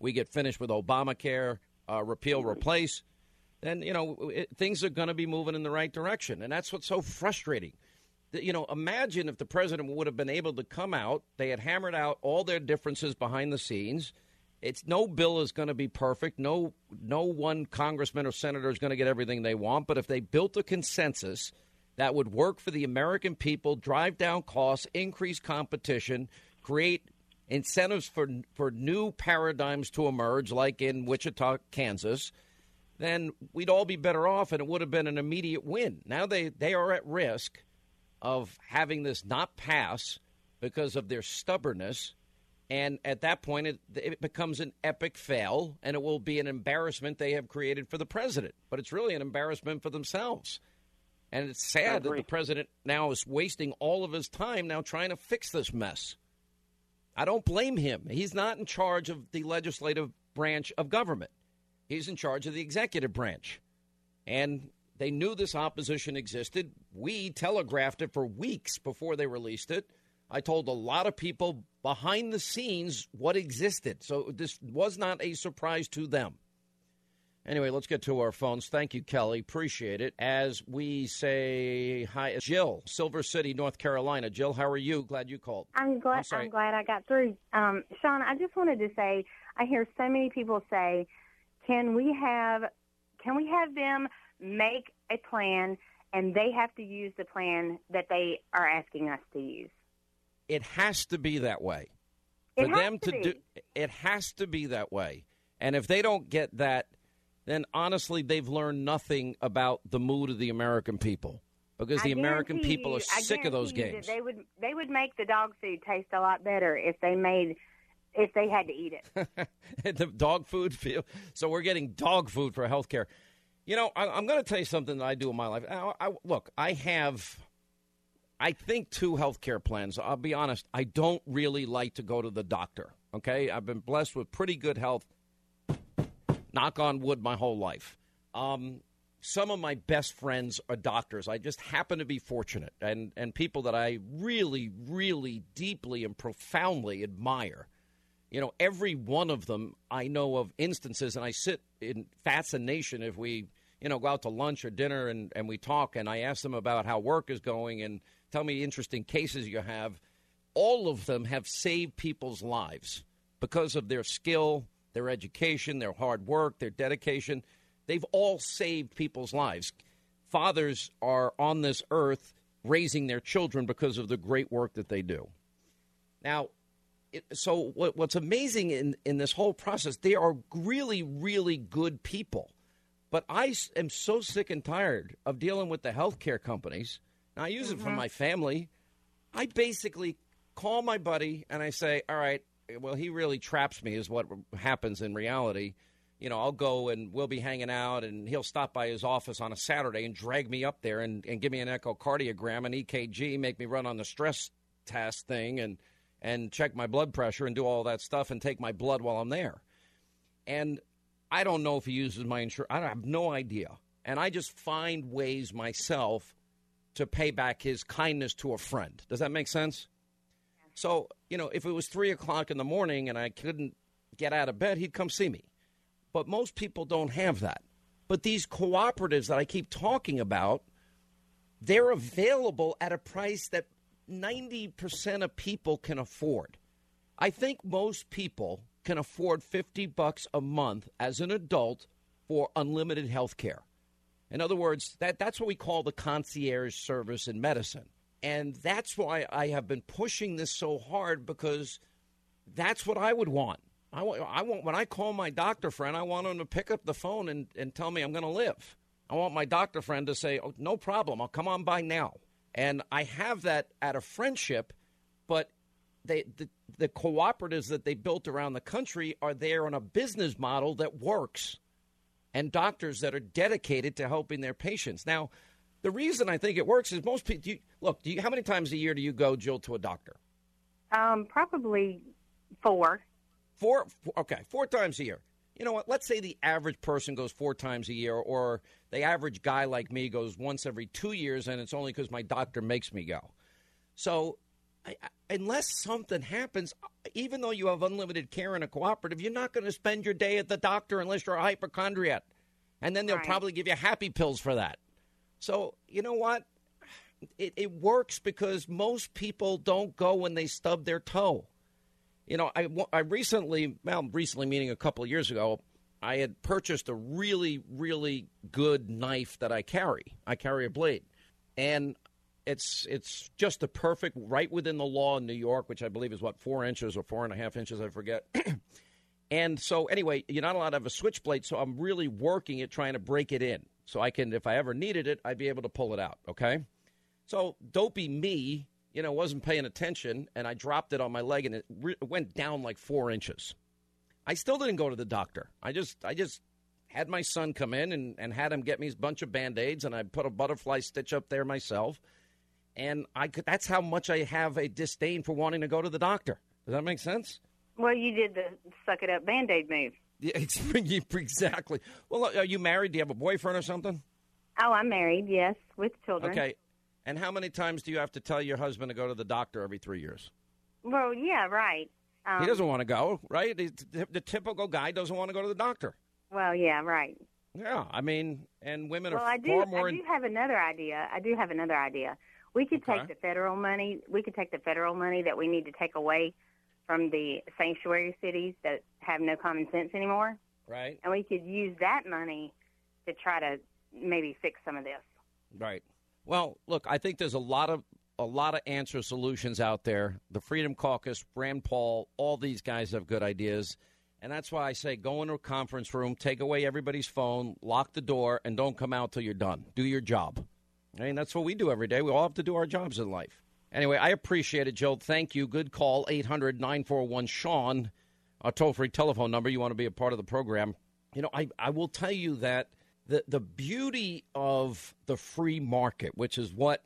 we get finished with Obamacare, uh, repeal, replace, then, you know, it, things are going to be moving in the right direction. And that's what's so frustrating. You know, imagine if the president would have been able to come out, they had hammered out all their differences behind the scenes. It's no bill is going to be perfect. No, no one congressman or senator is going to get everything they want. But if they built a consensus that would work for the American people, drive down costs, increase competition, create incentives for for new paradigms to emerge, like in Wichita, Kansas, then we'd all be better off, and it would have been an immediate win. Now they, they are at risk of having this not pass because of their stubbornness. And at that point, it, it becomes an epic fail, and it will be an embarrassment they have created for the president. But it's really an embarrassment for themselves. And it's sad that the president now is wasting all of his time now trying to fix this mess. I don't blame him. He's not in charge of the legislative branch of government. He's in charge of the executive branch. And they knew this opposition existed. We telegraphed it for weeks before they released it. I told a lot of people behind the scenes what existed. So this was not a surprise to them. Anyway, let's get to our phones. Thank you, Kelly. Appreciate it. As we say hi, Jill, Silver City, North Carolina. Jill, how are you? Glad you called. I'm glad. I'm, I'm glad I got through. Um, Sean, I just wanted to say, I hear so many people say, "Can we have, can we have them make a plan, and they have to use the plan that they are asking us to use?" It has to be that way. For them to do, it has to be that way. And if they don't get that, then honestly, they've learned nothing about the mood of the American people, because the American people you, are sick of those games. They would they would make the dog food taste a lot better if they made if they had to eat it. The dog food feel so we're getting dog food for health care. You know, I, I'm going to tell you something that I do in my life. I, I, look, I have, I think, two health care plans. I'll be honest, I don't really like to go to the doctor, okay? I've been blessed with pretty good health, knock on wood, my whole life. Um, some of my best friends are doctors. I just happen to be fortunate, and, and people that I really, really deeply and profoundly admire. You know, every one of them I know of instances, and I sit in Fascination if we, you know, go out to lunch or dinner and, and we talk, and I ask them about how work is going and tell me interesting cases you have. All of them have saved people's lives because of their skill, their education, their hard work, their dedication. They've all saved people's lives. Fathers are on this earth raising their children because of the great work that they do. Now, it, so what, what's amazing in, in this whole process, they are really, really good people. But I am so sick and tired of dealing with the healthcare companies. Now, I use mm-hmm. it for my family. I basically call my buddy and I say, all right, well, he really traps me is what happens in reality. You know, I'll go and we'll be hanging out, and he'll stop by his office on a Saturday and drag me up there and, and give me an echocardiogram, an E K G, make me run on the stress test thing and, and check my blood pressure and do all that stuff and take my blood while I'm there. And I don't know if he uses my insurance. I have no idea. And I just find ways myself to pay back his kindness to a friend. Does that make sense? So, you know, if it was three o'clock in the morning and I couldn't get out of bed, he'd come see me. But most people don't have that. But these cooperatives that I keep talking about, they're available at a price that ninety percent of people can afford. I think most people can afford fifty bucks a month as an adult for unlimited health care. In other words, that, that's what we call the concierge service in medicine. And that's why I have been pushing this so hard, because that's what I would want. I want, I want when I call my doctor friend, I want him to pick up the phone and, and tell me I'm going to live. I want my doctor friend to say, oh, no problem, I'll come on by now. And I have that at a friendship, but they, the, the cooperatives that they built around the country are there on a business model that works, and doctors that are dedicated to helping their patients. Now, the reason I think it works is most people, do you, look, do you, how many times a year do you go, Jill, to a doctor? Um, probably four. Four, okay, four times a year. You know what? Let's say the average person goes four times a year, or the average guy like me goes once every two years, and it's only because my doctor makes me go. So I, I, unless something happens, even though you have unlimited care in a cooperative, you're not going to spend your day at the doctor unless you're a hypochondriac. And then they'll right. probably give you happy pills for that. So, you know what? It, it works because most people don't go when they stub their toe. You know, I, I recently, well, recently meaning a couple of years ago, I had purchased a really, really good knife that I carry. I carry a blade. And it's it's just the perfect, right within the law in New York, which I believe is, what, four inches or four and a half inches, I forget. And so, anyway, you're not allowed to have a switchblade, so I'm really working at trying to break it in. So I can, if I ever needed it, I'd be able to pull it out, okay? So dopey me, you know, wasn't paying attention, and I dropped it on my leg, and it, re- it went down like four inches. I still didn't go to the doctor. I just I just had my son come in and, and had him get me a bunch of Band-Aids, and I put a butterfly stitch up there myself. And I could, that's how much I have a disdain for wanting to go to the doctor. Does that make sense? Well, you did the suck-it-up Band-Aid move. Yeah, it's, exactly. Well, are you married? Do you have a boyfriend or something? Oh, I'm married, yes, with children. Okay. And how many times do you have to tell your husband to go to the doctor every three years? Well, yeah, right. Um, he doesn't want to go, right? The, the typical guy doesn't want to go to the doctor. Well, yeah, right. Yeah, I mean, and women well, are I do, far more... I do have another idea. I do have another idea. We could okay. take the federal money. We could take the federal money that we need to take away from the sanctuary cities that have no common sense anymore. Right. And we could use that money to try to maybe fix some of this. Right. Well, look, I think there's a lot of a lot of answer solutions out there. The Freedom Caucus, Rand Paul, all these guys have good ideas. And that's why I say go into a conference room, take away everybody's phone, lock the door, and don't come out till you're done. Do your job. I mean, that's what we do every day. We all have to do our jobs in life. Anyway, I appreciate it, Joe. Thank you. Good call, eight hundred nine four one Sean, our toll-free telephone number. You want to be a part of the program. You know, I, I will tell you that the, the beauty of the free market, which is what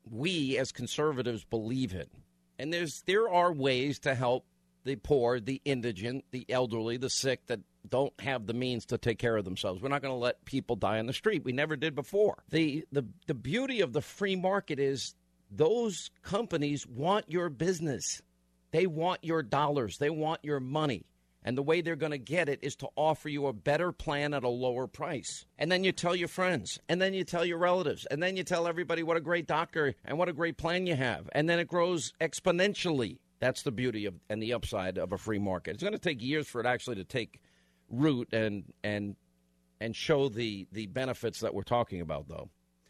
we as conservatives believe in, and there's there are ways to help the poor, the indigent, the elderly, the sick that don't have the means to take care of themselves. We're not going to let people die on the street. We never did before. The, the, the beauty of the free market is those companies want your business. They want your dollars. They want your money. And the way they're going to get it is to offer you a better plan at a lower price. And then you tell your friends. And then you tell your relatives. And then you tell everybody what a great doctor and what a great plan you have. And then it grows exponentially. That's the beauty of and the upside of a free market. It's going to take years for it actually to take root and and and show the, the benefits that we're talking about, though.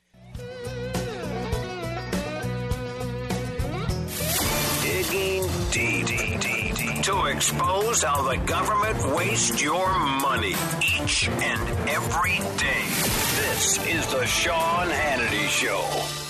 Digging deep, deep, deep, deep to expose how the government wastes your money each and every day. This is the Sean Hannity Show.